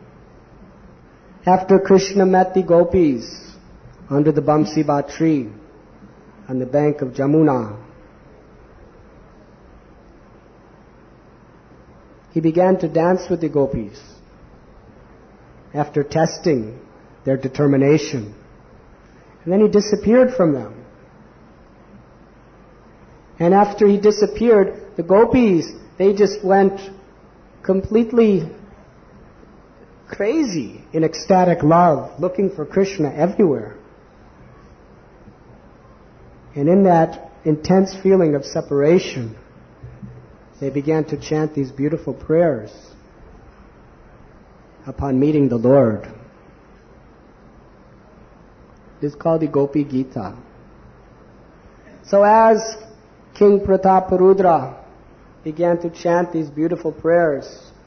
After Krishna met the gopis under the Bamsiba tree on the bank of Jamuna, he began to dance with the gopis after testing their determination. And then he disappeared from them. And after he disappeared, the gopis, they just went completely crazy in ecstatic love, looking for Krishna everywhere. And in that intense feeling of separation, they began to chant these beautiful prayers upon meeting the Lord. This is called the Gopi Gita. So as King Prataparudra began to chant these beautiful prayers,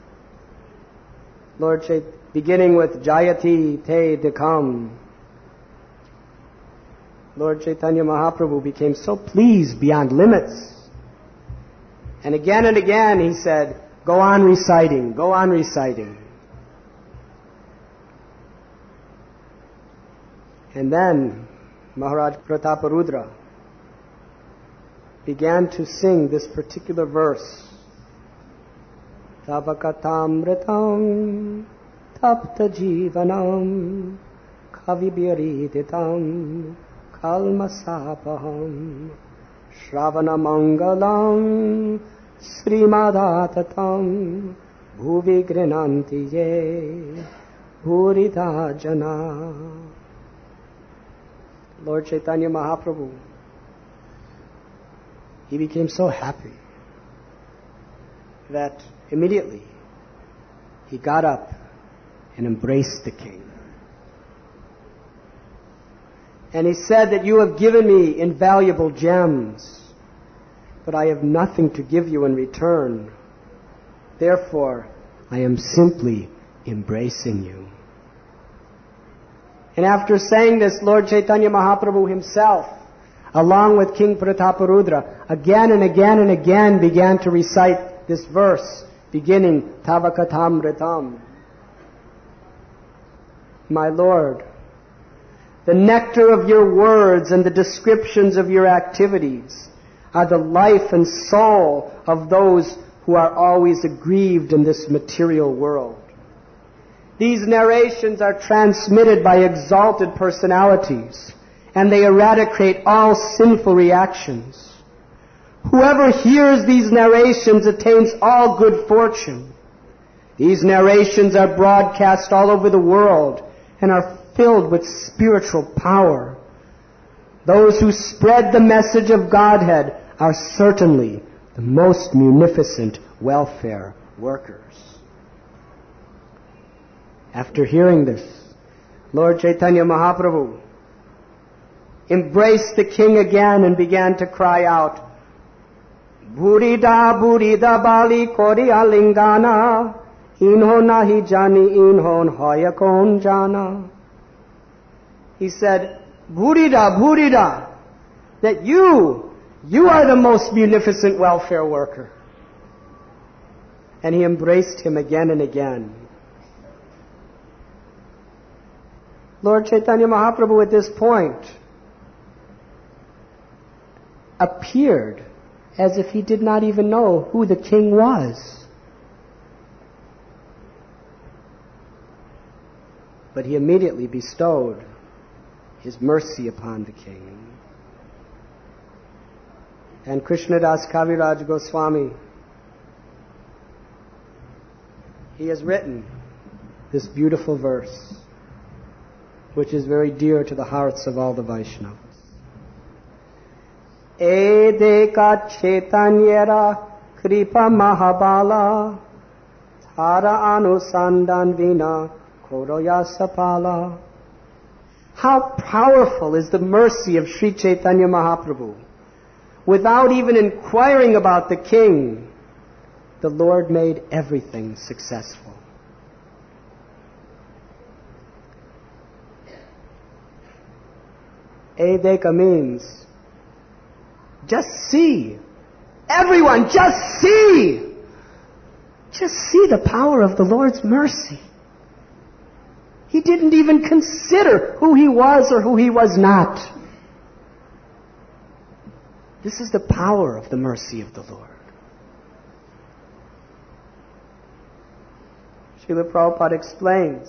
Lord Chait, beginning with Jayati Te Dekam, Lord Chaitanya Mahaprabhu became so pleased beyond limits. And again and again he said, go on reciting, go on reciting. And then Maharaj Prataparudra began to sing this particular verse. Tavakatamritam tapta jivanam kavibhiriditam kalmasapaham Shravana mangalam srimadatatam bhuvi grinanti ye bhurita jana. Lord Chaitanya Mahaprabhu, he became so happy that immediately he got up and embraced the king. And he said that you have given me invaluable gems, but I have nothing to give you in return. Therefore, I am simply embracing you. And after saying this, Lord Chaitanya Mahaprabhu himself, along with King Prataparudra, again and again and again began to recite this verse, beginning, Tavakatamritam. My Lord, the nectar of your words and the descriptions of your activities are the life and soul of those who are always aggrieved in this material world. These narrations are transmitted by exalted personalities, and they eradicate all sinful reactions. Whoever hears these narrations attains all good fortune. These narrations are broadcast all over the world and are filled with spiritual power. Those who spread the message of Godhead are certainly the most munificent welfare workers. After hearing this, Lord Chaitanya Mahaprabhu embraced the king again and began to cry out, Burida burida bali koriya lingana, inho nahi jani inhon hoya kon jana. He said, Burida, Burida, that you, you are the most munificent welfare worker. And he embraced him again and again. Lord Chaitanya Mahaprabhu at this point appeared as if he did not even know who the king was. But he immediately bestowed his mercy upon the king. And Krishnadas Kaviraj Goswami, he has written this beautiful verse, which is very dear to the hearts of all the Vaishnavas. Edeka Chaitanyera Kripa Mahabala Thara Anusandan Vina Koroya Sapala. How powerful is the mercy of Sri Chaitanya Mahaprabhu. Without even inquiring about the king, the Lord made everything successful. Edeka means just see. Everyone, just see. Just see the power of the Lord's mercy. He didn't even consider who he was or who he was not. This is the power of the mercy of the Lord. Srila Prabhupada explains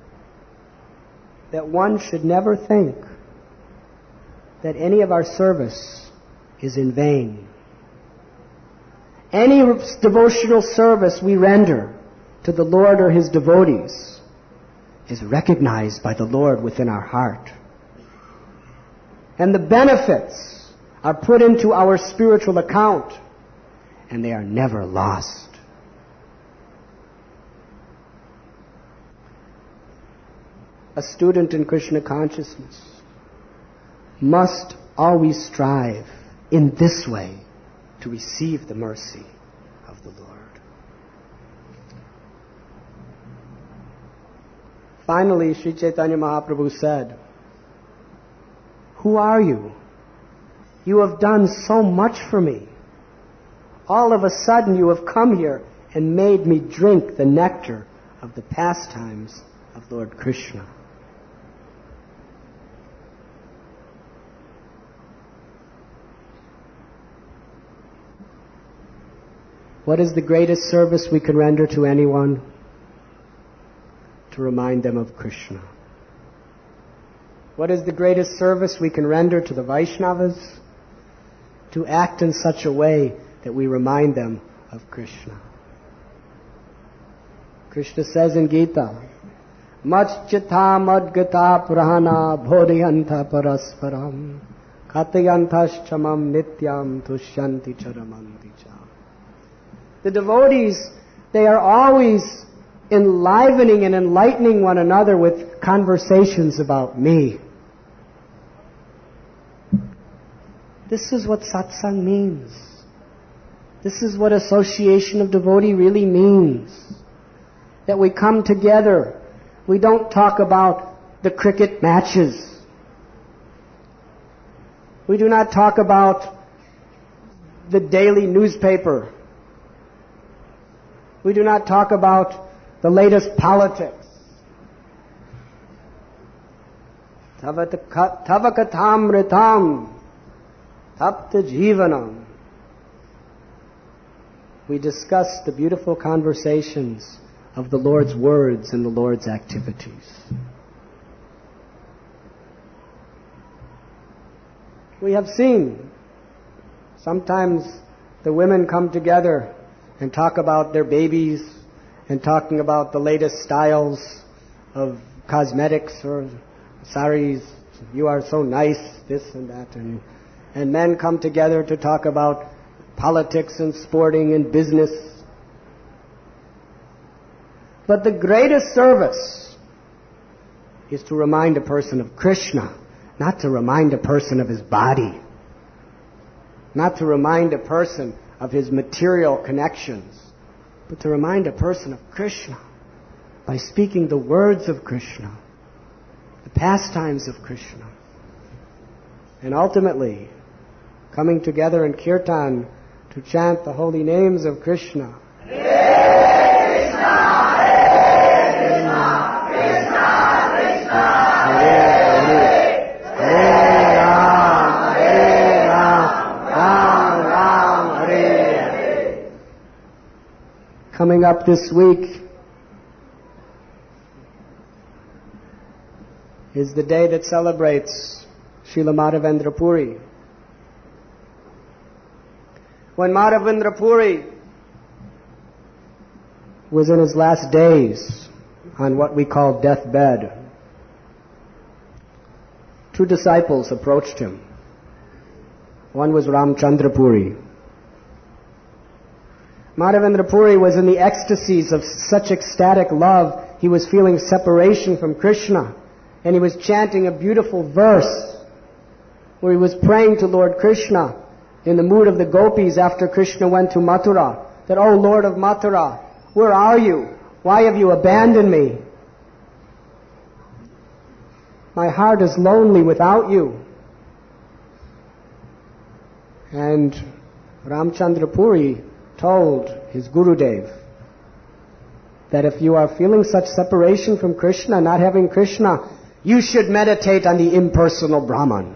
that one should never think that any of our service is in vain. Any devotional service we render to the Lord or His devotees is recognized by the Lord within our heart. And the benefits are put into our spiritual account, and they are never lost. A student in Krishna consciousness must always strive in this way to receive the mercy of the Lord. Finally, Sri Chaitanya Mahaprabhu said, "Who are you? You have done so much for me. All of a sudden you have come here and made me drink the nectar of the pastimes of Lord Krishna." What is the greatest service we can render to anyone? To remind them of Krishna. What is the greatest service we can render to the Vaishnavas? To act in such a way that we remind them of Krishna. Krishna says in Gita, Matchita madgata prana bodhiyanta parasparam katayantaschamam nityam tushyanti charamanti cha. The devotees, they are always enlivening and enlightening one another with conversations about me. This is what satsang means. This is what association of devotee really means. That we come together. We don't talk about the cricket matches. We do not talk about the daily newspaper. We do not talk about the latest politics. Tavakatam ritam tapta jivanam. We discuss the beautiful conversations of the Lord's words and the Lord's activities. We have seen sometimes the women come together and talk about their babies and talking about the latest styles of cosmetics or saris. You are so nice, this and that. And, and men come together to talk about politics and sporting and business. But the greatest service is to remind a person of Krishna, not to remind a person of his body, not to remind a person of his material connections, but to remind a person of Krishna by speaking the words of Krishna, the pastimes of Krishna, and ultimately coming together in kirtan to chant the holy names of Krishna. Coming up this week is the day that celebrates Srila Madhavendra Puri. When Madhavendra Puri was in his last days on what we call deathbed, two disciples approached him. One was Ramchandra Puri. Madhavendra Puri was in the ecstasies of such ecstatic love, he was feeling separation from Krishna, and he was chanting a beautiful verse where he was praying to Lord Krishna in the mood of the gopis after Krishna went to Mathura, that, "O Lord of Mathura, where are you? Why have you abandoned me? My heart is lonely without you." And Ramchandra Puri told his Gurudev that if you are feeling such separation from Krishna, not having Krishna, you should meditate on the impersonal Brahman.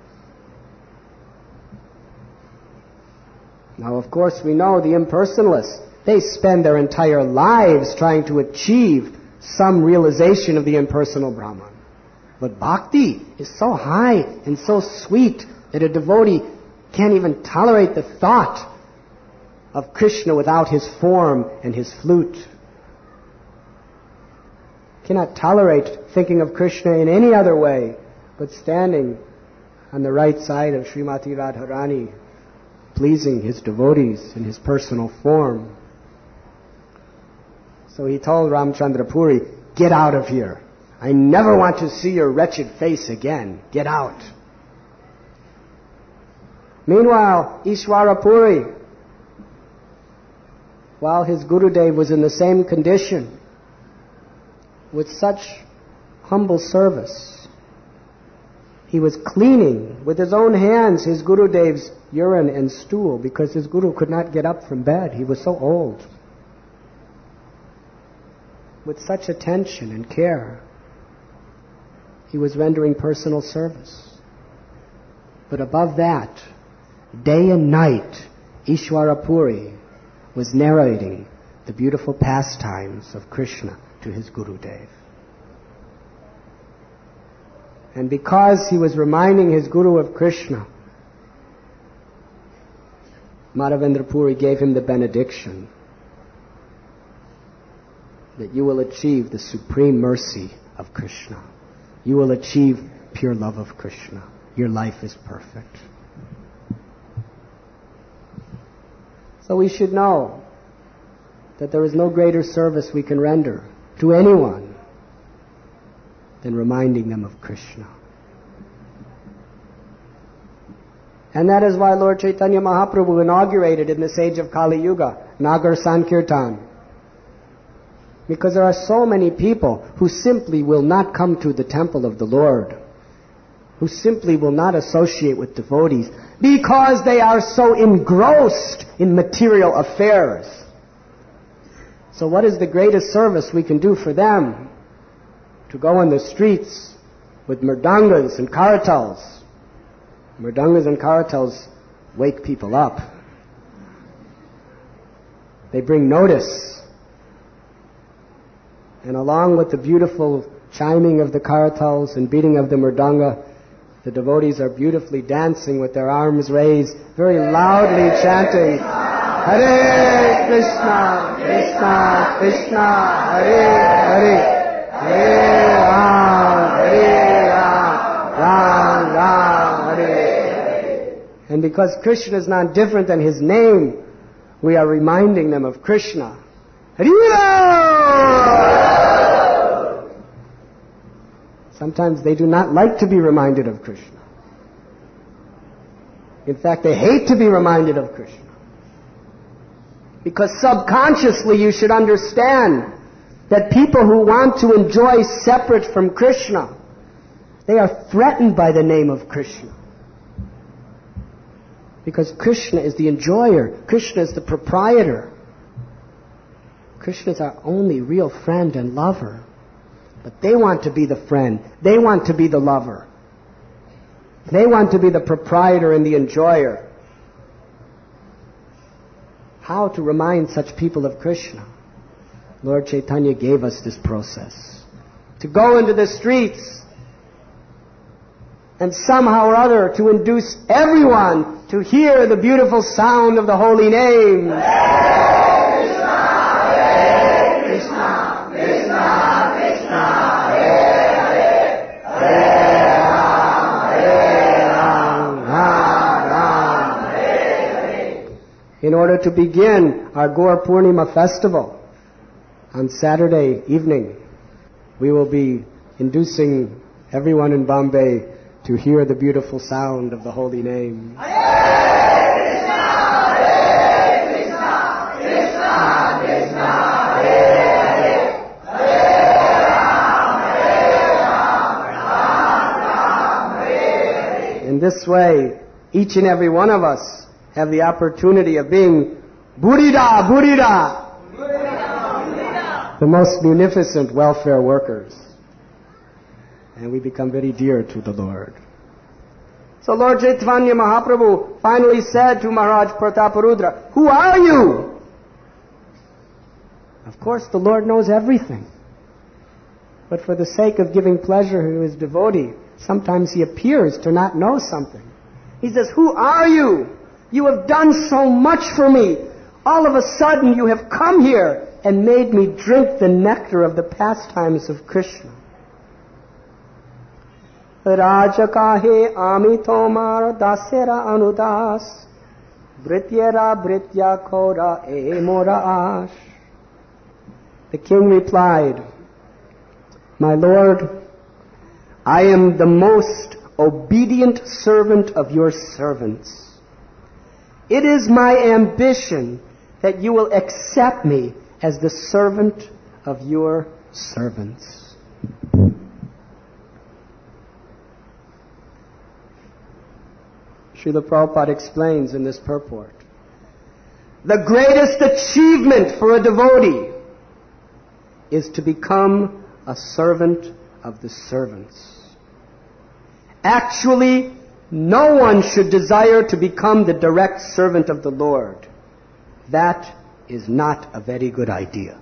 Now, of course, we know the impersonalists, they spend their entire lives trying to achieve some realization of the impersonal Brahman. But bhakti is so high and so sweet that a devotee can't even tolerate the thought of Krishna without his form and his flute. Cannot tolerate thinking of Krishna in any other way but standing on the right side of Srimati Radharani, pleasing his devotees in his personal form. So he told Ramchandra Puri, "Get out of here. I never want to see your wretched face again. Get out." Meanwhile, Ishwara Puri, while his Gurudev was in the same condition, with such humble service, he was cleaning with his own hands his Gurudev's urine and stool because his Guru could not get up from bed. He was so old. With such attention and care, he was rendering personal service. But above that, day and night, Ishwara Puri was narrating the beautiful pastimes of Krishna to his Gurudev. And because he was reminding his Guru of Krishna, Madhavendra Puri gave him the benediction that you will achieve the supreme mercy of Krishna. You will achieve pure love of Krishna. Your life is perfect. So we should know that there is no greater service we can render to anyone than reminding them of Krishna. And that is why Lord Chaitanya Mahaprabhu inaugurated in this age of Kali Yuga, Nagar Sankirtan. Because there are so many people who simply will not come to the temple of the Lord, who simply will not associate with devotees, because they are so engrossed in material affairs. So what is the greatest service we can do for them? To go on the streets with mridangas and karatals. Mridangas and karatals wake people up. They bring notice. And along with the beautiful chiming of the karatals and beating of the mridanga, the devotees are beautifully dancing with their arms raised, very loudly chanting, Hare Krishna, Krishna, Krishna, Hare Hare, Hare Ram, Hare Ram, Ram Ram, Hare Hare. And because Krishna is not different than his name, we are reminding them of Krishna. Sometimes they do not like to be reminded of Krishna. In fact, they hate to be reminded of Krishna. Because subconsciously you should understand that people who want to enjoy separate from Krishna, they are threatened by the name of Krishna. Because Krishna is the enjoyer. Krishna is the proprietor. Krishna is our only real friend and lover. But they want to be the friend. They want to be the lover. They want to be the proprietor and the enjoyer. How to remind such people of Krishna? Lord Chaitanya gave us this process. To go into the streets and somehow or other to induce everyone to hear the beautiful sound of the holy names. Hare Krishna, Hare Krishna, Krishna Krishna, Hare Hare, Hare Ram, Hare Ram, Ram Ram, Hare Hare. In order to begin our Gaur Purnima festival on Saturday evening, we will be inducing everyone in Bombay to hear the beautiful sound of the holy name. Hare Krishna, Hare Krishna, Krishna Krishna, Hare Hare, Hare Ram, Hare Ram, Ram Ram, Hare Hare. In this way, each and every one of us have the opportunity of being Burida, Burida, the most munificent welfare workers. And we become very dear to the Lord. So Lord Chaitanya Mahaprabhu finally said to Maharaj Prataparudra, "Who are you?" Of course, the Lord knows everything. But for the sake of giving pleasure to his devotee, sometimes he appears to not know something. He says, "Who are you? You have done so much for me. All of a sudden you have come here and made me drink the nectar of the pastimes of Krishna. Raja kahe ami tomar dasera anudas, brityera britya kora e mora ash." The king replied, "My lord, I am the most obedient servant of your servants. It is my ambition that you will accept me as the servant of your servants." Srila Prabhupada explains in this purport, the greatest achievement for a devotee is to become a servant of the servants. Actually, no one should desire to become the direct servant of the Lord. That is not a very good idea.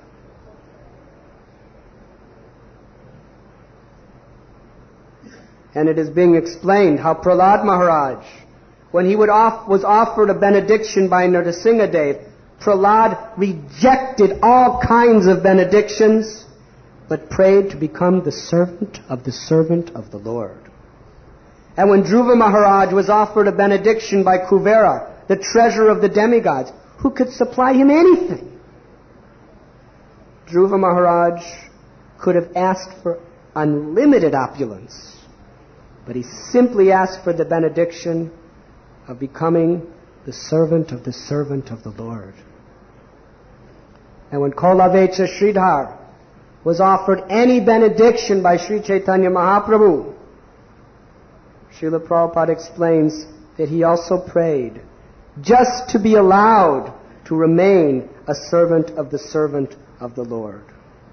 And it is being explained how Prahlad Maharaj, when he would off, was offered a benediction by Narasimhadev, Prahlad rejected all kinds of benedictions, but prayed to become the servant of the servant of the Lord. And when Dhruva Maharaj was offered a benediction by Kuvera, the treasurer of the demigods, who could supply him anything, Dhruva Maharaj could have asked for unlimited opulence, but he simply asked for the benediction of becoming the servant of the servant of the Lord. And when Kolavecha Sridhar was offered any benediction by Sri Chaitanya Mahaprabhu, Srila Prabhupada explains that he also prayed just to be allowed to remain a servant of the servant of the Lord.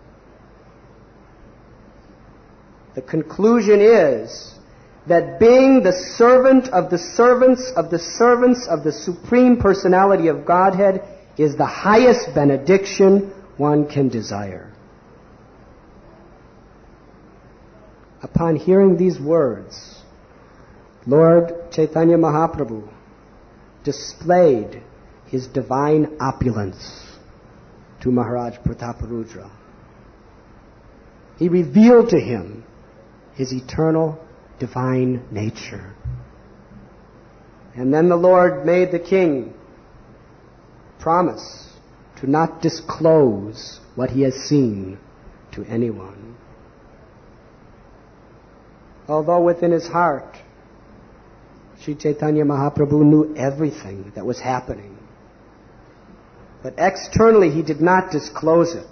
The conclusion is that being the servant of the servants of the servants of the Supreme Personality of Godhead is the highest benediction one can desire. Upon hearing these words, Lord Chaitanya Mahaprabhu displayed his divine opulence. to Maharaj Prataparudra. He revealed to him his eternal divine nature. And then the Lord made the king promise to not disclose what he has seen to anyone. Although within his heart, Sri Chaitanya Mahaprabhu knew everything that was happening. But externally he did not disclose it.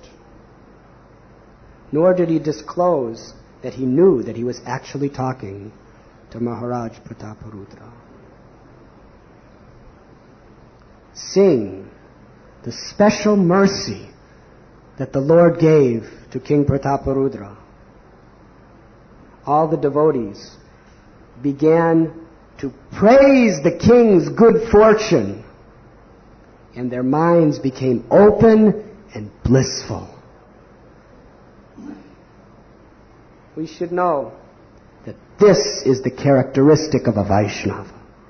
Nor did he disclose that he knew that he was actually talking to Maharaj Prataparudra. Seeing the special mercy that the Lord gave to King Prataparudra, all the devotees began to praise the king's good fortune, and their minds became open and blissful. We should know that this is the characteristic of a Vaishnava.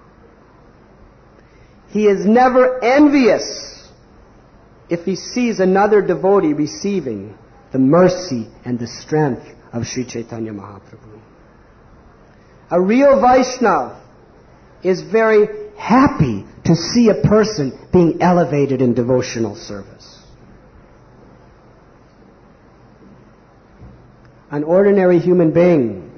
He is never envious if he sees another devotee receiving the mercy and the strength of Sri Chaitanya Mahaprabhu. A real Vaishnava is very happy to see a person being elevated in devotional service. An ordinary human being,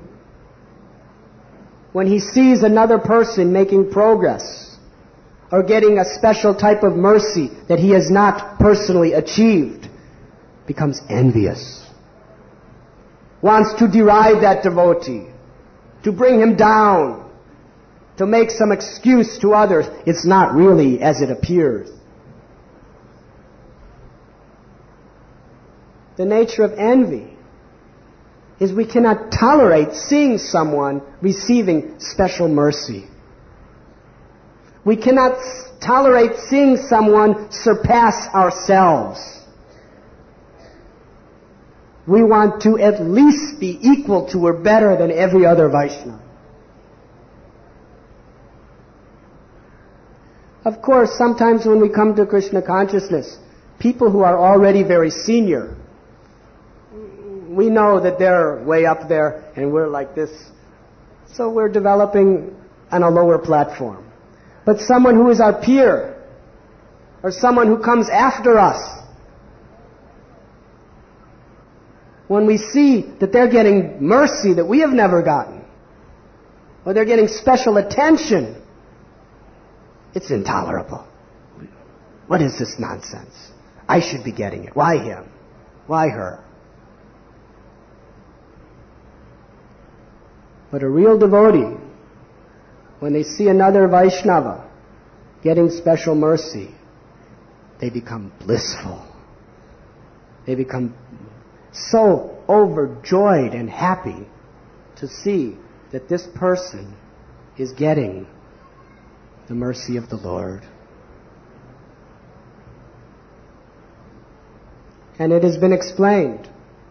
when he sees another person making progress or getting a special type of mercy that he has not personally achieved, becomes envious, wants to deride that devotee, to bring him down, to make some excuse to others. It's not really as it appears. The nature of envy is we cannot tolerate seeing someone receiving special mercy. We cannot tolerate seeing someone surpass ourselves. We want to at least be equal to or better than every other Vaishnava. Of course, sometimes when we come to Krishna consciousness, people who are already very senior, we know that they're way up there and we're like this. So we're developing on a lower platform. But someone who is our peer, or someone who comes after us, when we see that they're getting mercy that we have never gotten, or they're getting special attention, it's intolerable. What is this nonsense? I should be getting it. Why him? Why her? But a real devotee, when they see another Vaishnava getting special mercy, they become blissful. They become so overjoyed and happy to see that this person is getting the mercy of the Lord. And it has been explained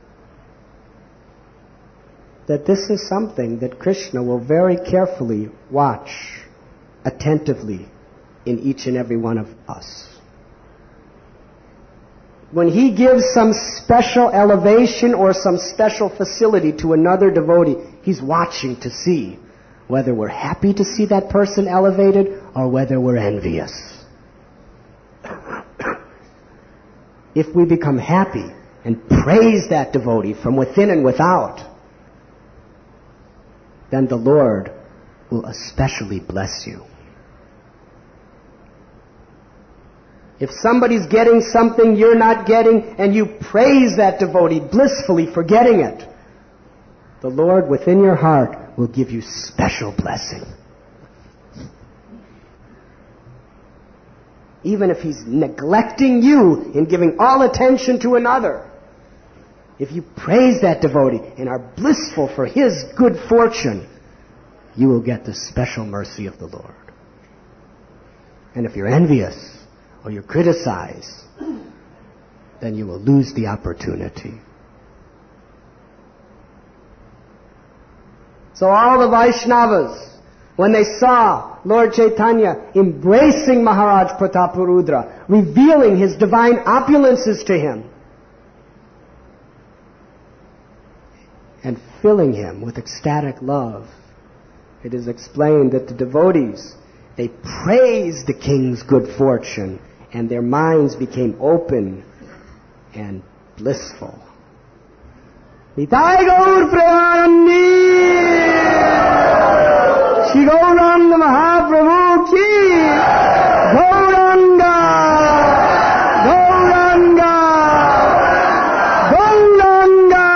that this is something that Krishna will very carefully watch attentively in each and every one of us. When he gives some special elevation or some special facility to another devotee, he's watching to see whether we're happy to see that person elevated or whether we're envious. If we become happy and praise that devotee from within and without, then the Lord will especially bless you. If somebody's getting something you're not getting and you praise that devotee blissfully for getting it, the Lord within your heart will give you special blessing. Even if he's neglecting you in giving all attention to another, if you praise that devotee and are blissful for his good fortune, you will get the special mercy of the Lord. And if you're envious or you criticize, then you will lose the opportunity. So all the Vaishnavas when they saw Lord Chaitanya embracing Maharaj Prataparudra, revealing his divine opulences to him, and filling him with ecstatic love, it is explained that the devotees, they praised the king's good fortune, and their minds became open and blissful. Nitai Gaur Premanandi! Shri Gauranga Mahaprabhu ki! Gauranga! Gauranga! Gauranga!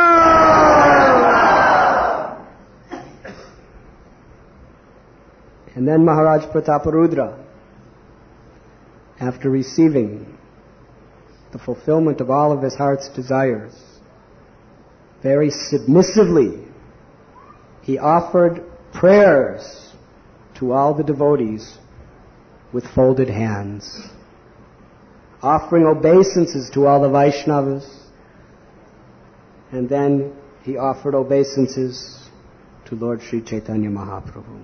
And then Maharaj Prataparudra, after receiving the fulfillment of all of his heart's desires, very submissively, he offered prayers to all the devotees with folded hands, offering obeisances to all the Vaishnavas, and then he offered obeisances to Lord Sri Chaitanya Mahaprabhu.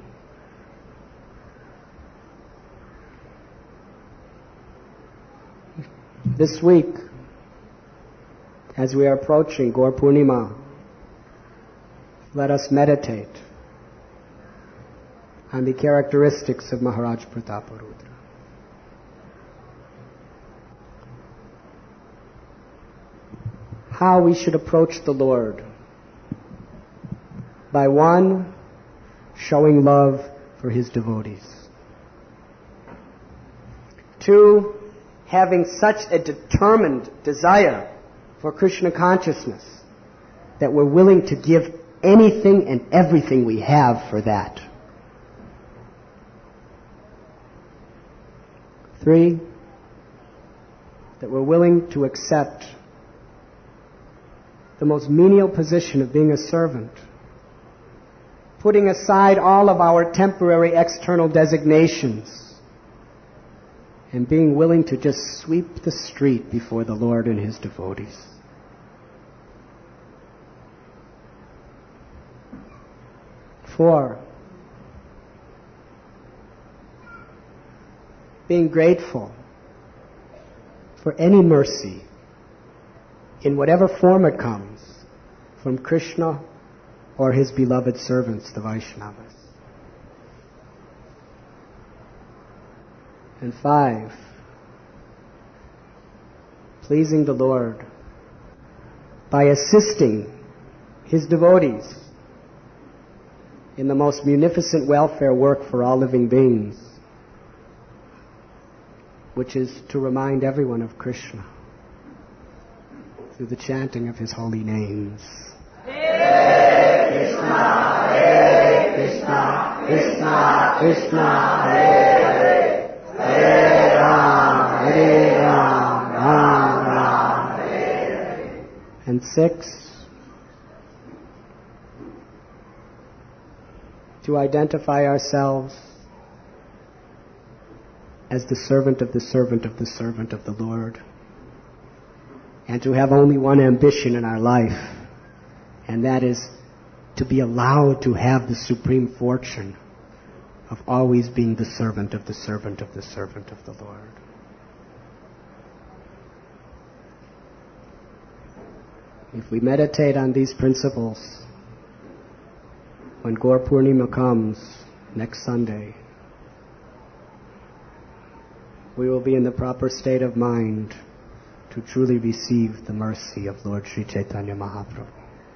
This week, as we are approaching Gaur Purnima, let us meditate on the characteristics of Maharaj Prataparudra. How we should approach the Lord. By one, showing love for his devotees. Two, having such a determined desire for Krishna consciousness that we're willing to give anything and everything we have for that. Three, that we're willing to accept the most menial position of being a servant, putting aside all of our temporary external designations, and being willing to just sweep the street before the Lord and his devotees. Four, being grateful for any mercy, in whatever form it comes, from Krishna or his beloved servants, the Vaishnavas. And five, pleasing the Lord by assisting his devotees in the most munificent welfare work for all living beings, which is to remind everyone of Krishna through the chanting of his holy names. Hare Krishna, Hare Krishna, Krishna Krishna, Hare Hare, Hare Ram, Hare Ram, Ram Ram, Hare Hare. And six, to identify ourselves as the servant of the servant of the servant of the Lord, and to have only one ambition in our life, and that is to be allowed to have the supreme fortune of always being the servant of the servant of the servant of the Lord. If we meditate on these principles, when Gaur Purnima comes next Sunday, we will be in the proper state of mind to truly receive the mercy of Lord Sri Chaitanya Mahaprabhu.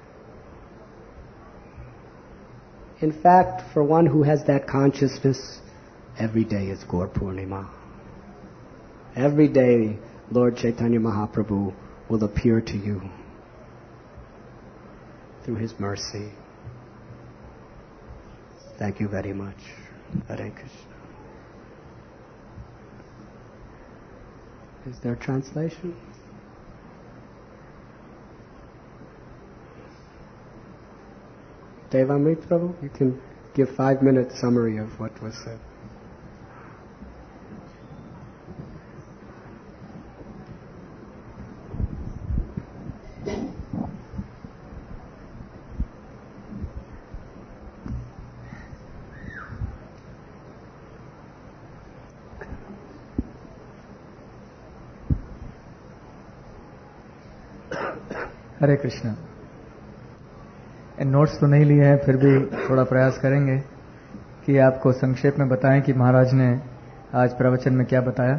In fact, for one who has that consciousness, every day is Gaur Purnima. Every day, Lord Chaitanya Mahaprabhu will appear to you through his mercy. Thank you very much. Hare Krishna. Is there translation? Devamrit Prabhu, you can give five minute summary of what was said. Hare Krishna. Notes तो नहीं लिए हैं, फिर भी थोड़ा प्रयास करेंगे कि आपको संक्षेप में बताएं कि महाराज ने आज प्रवचन में क्या बताया।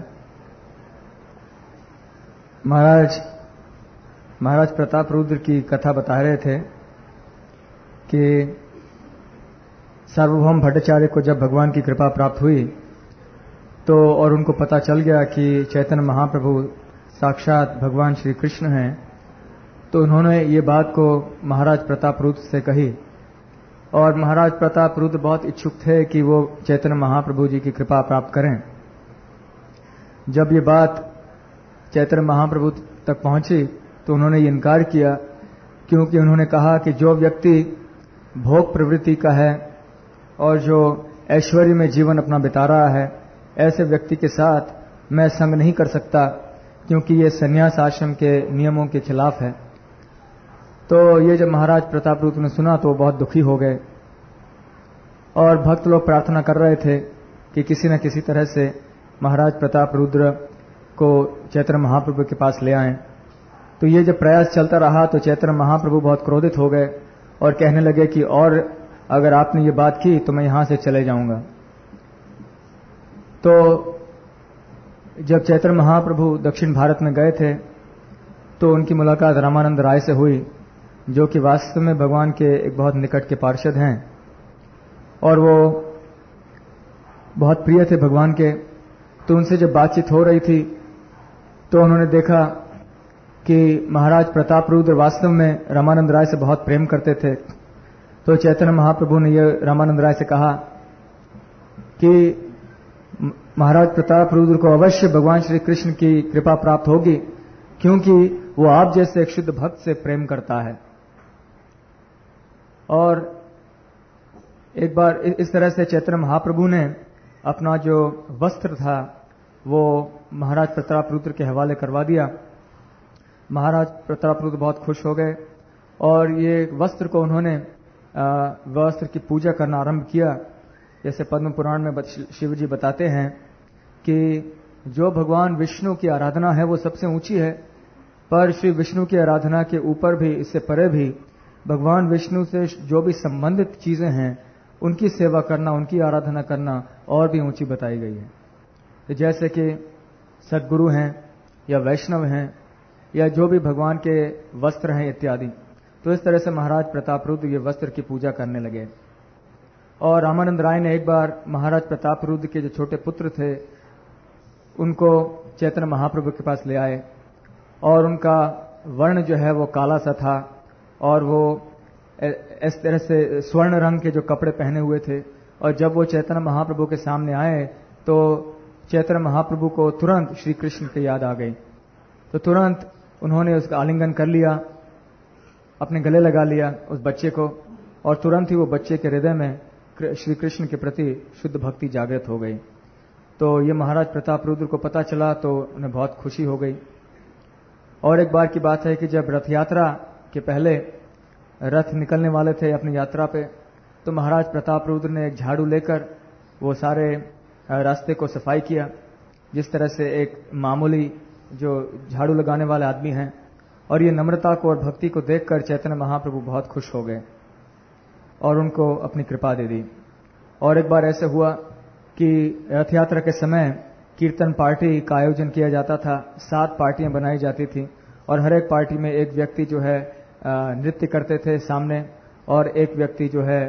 महाराज महाराज प्रताप रुद्र की कथा बता रहे थे कि सार्वभौम भट्टाचार्य को जब भगवान की कृपा प्राप्त हुई तो और उनको पता चल गया कि चैतन्य महाप्रभु साक्षात भगवान श्री कृष्ण हैं, तो उन्होंने ये बात को महाराज प्रताप रुद्र से कही। और महाराज प्रताप रुद्र बहुत इच्छुक थे कि वो चैतन्य महाप्रभु जी की कृपा प्राप्त करें। जब ये बात चैतन्य महाप्रभु तक पहुंची तो उन्होंने ये इनकार किया, क्योंकि उन्होंने कहा कि जो व्यक्ति भोग प्रवृत्ति का है और जो ऐश्वर्य में जीवन अपना बिता रहा है, ऐसे व्यक्ति के साथ मैं संग नहीं कर सकता, क्योंकि ये संन्यास आश्रम के नियमों के खिलाफ है। तो ये जब महाराज प्रताप रुद्र ने सुना तो बहुत दुखी हो गए और भक्त लोग प्रार्थना कर रहे थे कि किसी न किसी तरह से महाराज प्रताप रुद्र को चैतन्य महाप्रभु के पास ले आएं। तो ये जब प्रयास चलता रहा तो चैतन्य महाप्रभु बहुत क्रोधित हो गए और कहने लगे कि और अगर आपने ये बात की तो मैं यहां से चले जाऊंगा। तो जब चैतन्य महाप्रभु दक्षिण भारत में गए थे तो उनकी मुलाकात रामानंद राय से हुई, जो कि वास्तव में भगवान के एक बहुत निकट के पार्षद हैं और वो बहुत प्रिय थे भगवान के। तो उनसे जब बातचीत हो रही थी तो उन्होंने देखा कि महाराज प्रताप रुद्र वास्तव में रामानंद राय से बहुत प्रेम करते थे। तो चैतन्य महाप्रभु ने यह रामानंद राय से कहा कि महाराज प्रताप रुद्र को अवश्य भगवान श्री कृष्ण की कृपा प्राप्त होगी, क्योंकि वो आप जैसे एक शुद्ध भक्त से प्रेम करता है। और एक बार इस तरह से चैतन्य महाप्रभु ने अपना जो वस्त्र था वो महाराज प्रताप रुद्र के हवाले करवा दिया। महाराज प्रताप रुद्र बहुत खुश हो गए और ये वस्त्र को उन्होंने वस्त्र की पूजा करना आरंभ किया। जैसे पद्म पुराण में शिव जी बताते हैं कि जो भगवान विष्णु की आराधना है वो सबसे ऊंची है, पर श्री विष्णु की आराधना के ऊपर भी, इससे परे भी भगवान विष्णु से जो भी संबंधित चीजें हैं उनकी सेवा करना, उनकी आराधना करना और भी ऊंची बताई गई है। तो जैसे कि सद्गुरु हैं या वैष्णव हैं या जो भी भगवान के वस्त्र हैं इत्यादि। तो इस तरह से महाराज प्रताप रुद्र ये वस्त्र की पूजा करने लगे। और रामानंद राय ने एक बार महाराज प्रताप रुद्र के जो छोटे पुत्र थे उनको चैतन्य महाप्रभु के पास ले आए और उनका वर्ण जो है वो काला सा था और वो इस तरह से स्वर्ण रंग के जो कपड़े पहने हुए थे। और जब वो चैतन्य महाप्रभु के सामने आए तो चैतन्य महाप्रभु को तुरंत श्री कृष्ण की याद आ गई। तो तुरंत उन्होंने उसका आलिंगन कर लिया, अपने गले लगा लिया उस बच्चे को, और तुरंत ही वो बच्चे के हृदय में श्री कृष्ण के प्रति शुद्ध भक्ति जागृत हो गई। तो ये महाराज प्रताप रुद्र को पता चला तो उन्हें बहुत खुशी हो गई। और एक बार की बात है कि जब रथ यात्रा के पहले रथ निकलने वाले थे अपनी यात्रा पे, तो महाराज प्रताप रुद्र ने एक झाड़ू लेकर वो सारे रास्ते को सफाई किया, जिस तरह से एक मामूली जो झाड़ू लगाने वाले आदमी हैं। और ये नम्रता को और भक्ति को देखकर चैतन्य महाप्रभु बहुत खुश हो गए और उनको अपनी कृपा दे दी। और एक बार ऐसे हुआ कि रथ यात्रा के समय कीर्तन पार्टी का आयोजन किया जाता था। सात पार्टियां बनाई जाती थी और हर एक पार्टी में एक व्यक्ति जो है नृत्य करते थे सामने और एक व्यक्ति जो है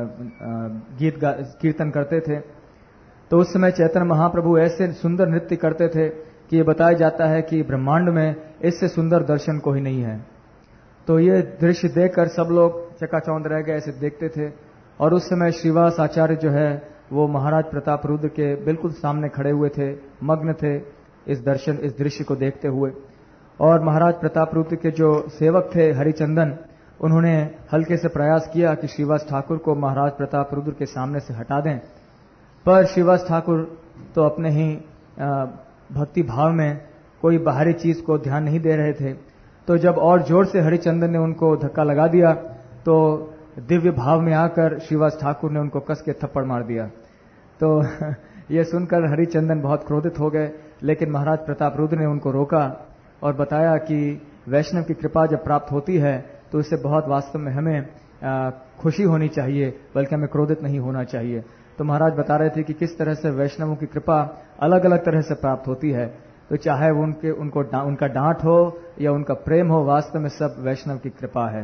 गीत कीर्तन करते थे। तो उस समय चैतन्य महाप्रभु ऐसे सुंदर नृत्य करते थे कि ये बताया जाता है कि ब्रह्मांड में इससे सुंदर दर्शन कोई नहीं है। तो ये दृश्य देखकर सब लोग चकाचौंध रह गए, ऐसे देखते थे। और उस समय श्रीवास आचार्य जो है वो महाराज प्रताप रुद्र के बिल्कुल सामने खड़े हुए थे, मग्न थे इस दर्शन इस दृश्य को देखते हुए। और महाराज प्रताप रुद्र के जो सेवक थे हरिचंदन, उन्होंने हल्के से प्रयास किया कि श्रीवास ठाकुर को महाराज प्रताप रुद्र के सामने से हटा दें, पर श्रीवास ठाकुर तो अपने ही भक्ति भाव में कोई बाहरी चीज को ध्यान नहीं दे रहे थे। तो जब और जोर से हरिचंदन ने उनको धक्का लगा दिया तो दिव्य भाव में आकर श्रीवास ठाकुर ने उनको कस के थप्पड़ मार दिया। तो ये सुनकर हरिचंदन बहुत क्रोधित हो गए, लेकिन महाराज प्रताप रुद्र ने उनको रोका और बताया कि वैष्णव की कृपा जब प्राप्त होती है तो इससे बहुत वास्तव में हमें आ, खुशी होनी चाहिए, बल्कि हमें क्रोधित नहीं होना चाहिए। तो महाराज बता रहे थे कि किस तरह से वैष्णवों की कृपा अलग अलग तरह से प्राप्त होती है। तो चाहे वो उनके उनको डा, उनका डांट हो या उनका प्रेम हो, वास्तव में सब वैष्णव की कृपा है।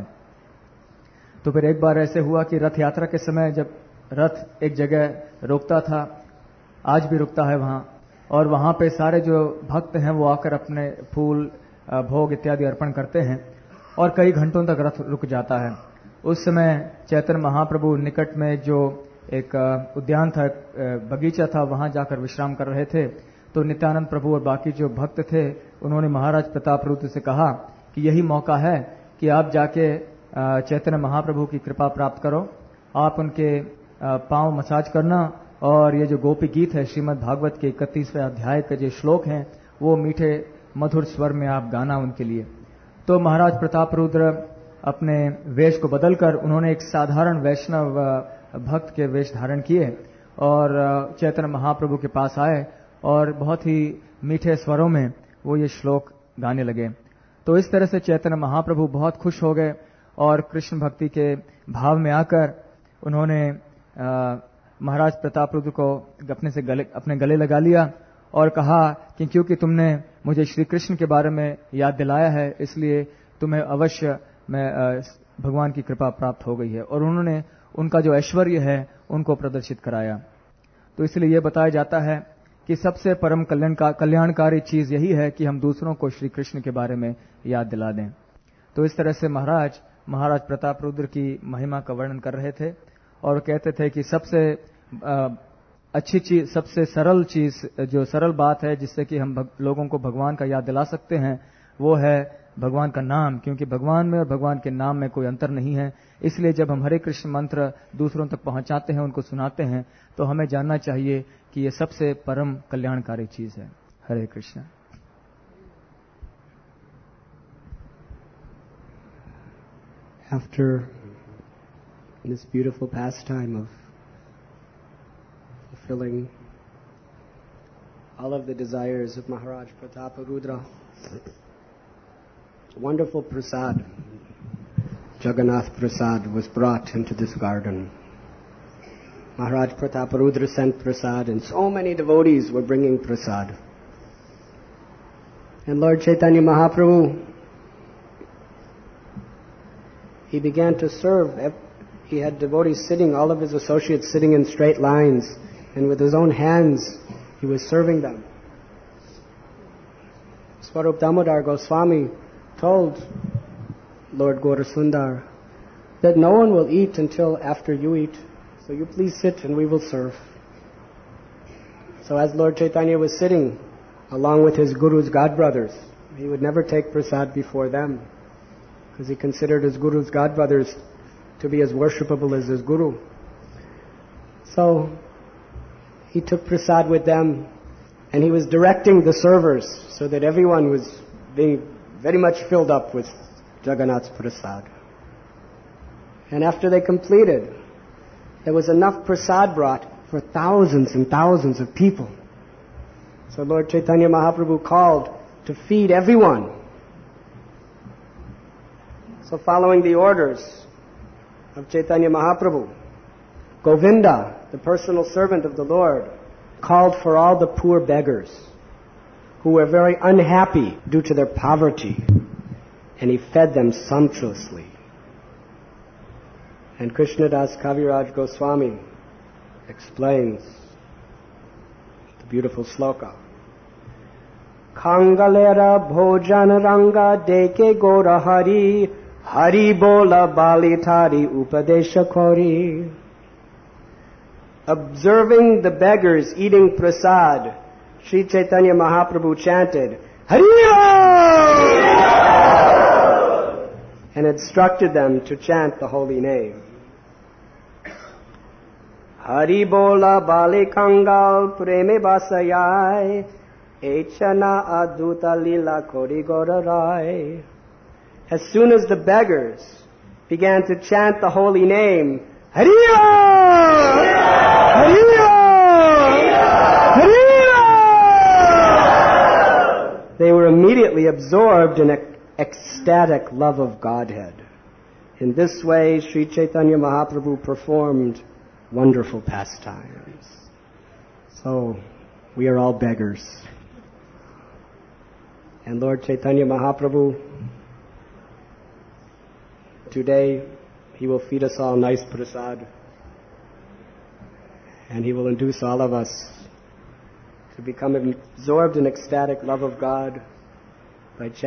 तो फिर एक बार ऐसे हुआ कि रथ यात्रा के समय जब रथ एक जगह रुकता था, आज भी रुकता है वहां, और वहां पे सारे जो भक्त हैं वो आकर अपने फूल भोग इत्यादि अर्पण करते हैं और कई घंटों तक रथ रुक जाता है। उस समय चैतन्य महाप्रभु निकट में जो एक उद्यान था, बगीचा था, वहां जाकर विश्राम कर रहे थे। तो नित्यानंद प्रभु और बाकी जो भक्त थे उन्होंने महाराज प्रताप रुद्र से कहा कि यही मौका है कि आप जाके चैतन्य महाप्रभु की कृपा प्राप्त करो, आप उनके पांव मसाज करना, और ये जो गोपी गीत है श्रीमद् भागवत के इकतीसवें अध्याय के जो श्लोक हैं वो मीठे मधुर स्वर में आप गाना उनके लिए। तो महाराज प्रताप रुद्र अपने वेश को बदलकर उन्होंने एक साधारण वैष्णव भक्त के वेश धारण किए और चैतन्य महाप्रभु के पास आए और बहुत ही मीठे स्वरों में वो ये श्लोक गाने लगे। तो इस तरह से चैतन्य महाप्रभु बहुत खुश हो गए और कृष्ण भक्ति के भाव में आकर उन्होंने महाराज प्रताप रुद्र को अपने से गले अपने गले लगा लिया और कहा कि क्योंकि तुमने मुझे श्री कृष्ण के बारे में याद दिलाया है, इसलिए तुम्हें अवश्य मैं भगवान की कृपा प्राप्त हो गई है। और उन्होंने उनका जो ऐश्वर्य है उनको प्रदर्शित कराया। तो इसलिए यह बताया जाता है कि सबसे परम कल्याण का कल्याणकारी चीज यही है कि हम दूसरों को श्री कृष्ण के बारे में याद दिला दें। तो इस तरह से महाराज महाराज प्रताप रुद्र की महिमा का वर्णन कर रहे थे और कहते थे कि सबसे अच्छी चीज, सबसे सरल चीज, जो सरल बात है जिससे कि हम भग, लोगों को भगवान का याद दिला सकते हैं, वो है भगवान का नाम, क्योंकि भगवान में और भगवान के नाम में कोई अंतर नहीं है। इसलिए जब हम हरे कृष्ण मंत्र दूसरों तक पहुंचाते हैं, उनको सुनाते हैं, तो हमें जानना चाहिए कि ये सबसे परम कल्याणकारी चीज है। हरे Krishna. After this beautiful pastime of fulfilling all of the desires of Maharaj Prataparudra, wonderful prasad, Jagannath Prasad, was brought into this garden. Maharaj Prataparudra sent prasad, and so many devotees were bringing prasad. And Lord Chaitanya Mahaprabhu, he began to serve. He had devotees sitting, all of his associates sitting in straight lines, and with his own hands he was serving them. Swarup Damodar Goswami told Lord Gaurasundar that no one will eat until after you eat, so you please sit and we will serve. So as Lord Chaitanya was sitting along with his Guru's godbrothers, he would never take prasad before them, because he considered his Guru's godbrothers to be as worshipable as his Guru. So he took prasad with them, and he was directing the servers so that everyone was being very much filled up with Jagannath's prasad. And after they completed, there was enough prasad brought for thousands and thousands of people. So Lord Chaitanya Mahaprabhu called to feed everyone. So following the orders of Chaitanya Mahaprabhu, Govinda, the personal servant of the Lord, called for all the poor beggars who were very unhappy due to their poverty, and he fed them sumptuously. And Krishnadas Kaviraj Goswami explains the beautiful sloka. Kangalera bhojan ranga deke gora hari, hari bola balitari upadesha kori. Observing the beggars eating prasad, Sri Chaitanya Mahaprabhu chanted, Hari-o! And instructed them to chant the holy name. Hari bola bali kangal preme basayai, echana aduta lila kori gorarai. As soon as the beggars began to chant the holy name, Hari-o! Hari-o! Hari-o! They were immediately absorbed in ecstatic love of Godhead. In this way, Sri Chaitanya Mahaprabhu performed wonderful pastimes. So, we are all beggars. And Lord Chaitanya Mahaprabhu, today, He will feed us all nice prasad. And He will induce all of us to become absorbed in ecstatic love of God by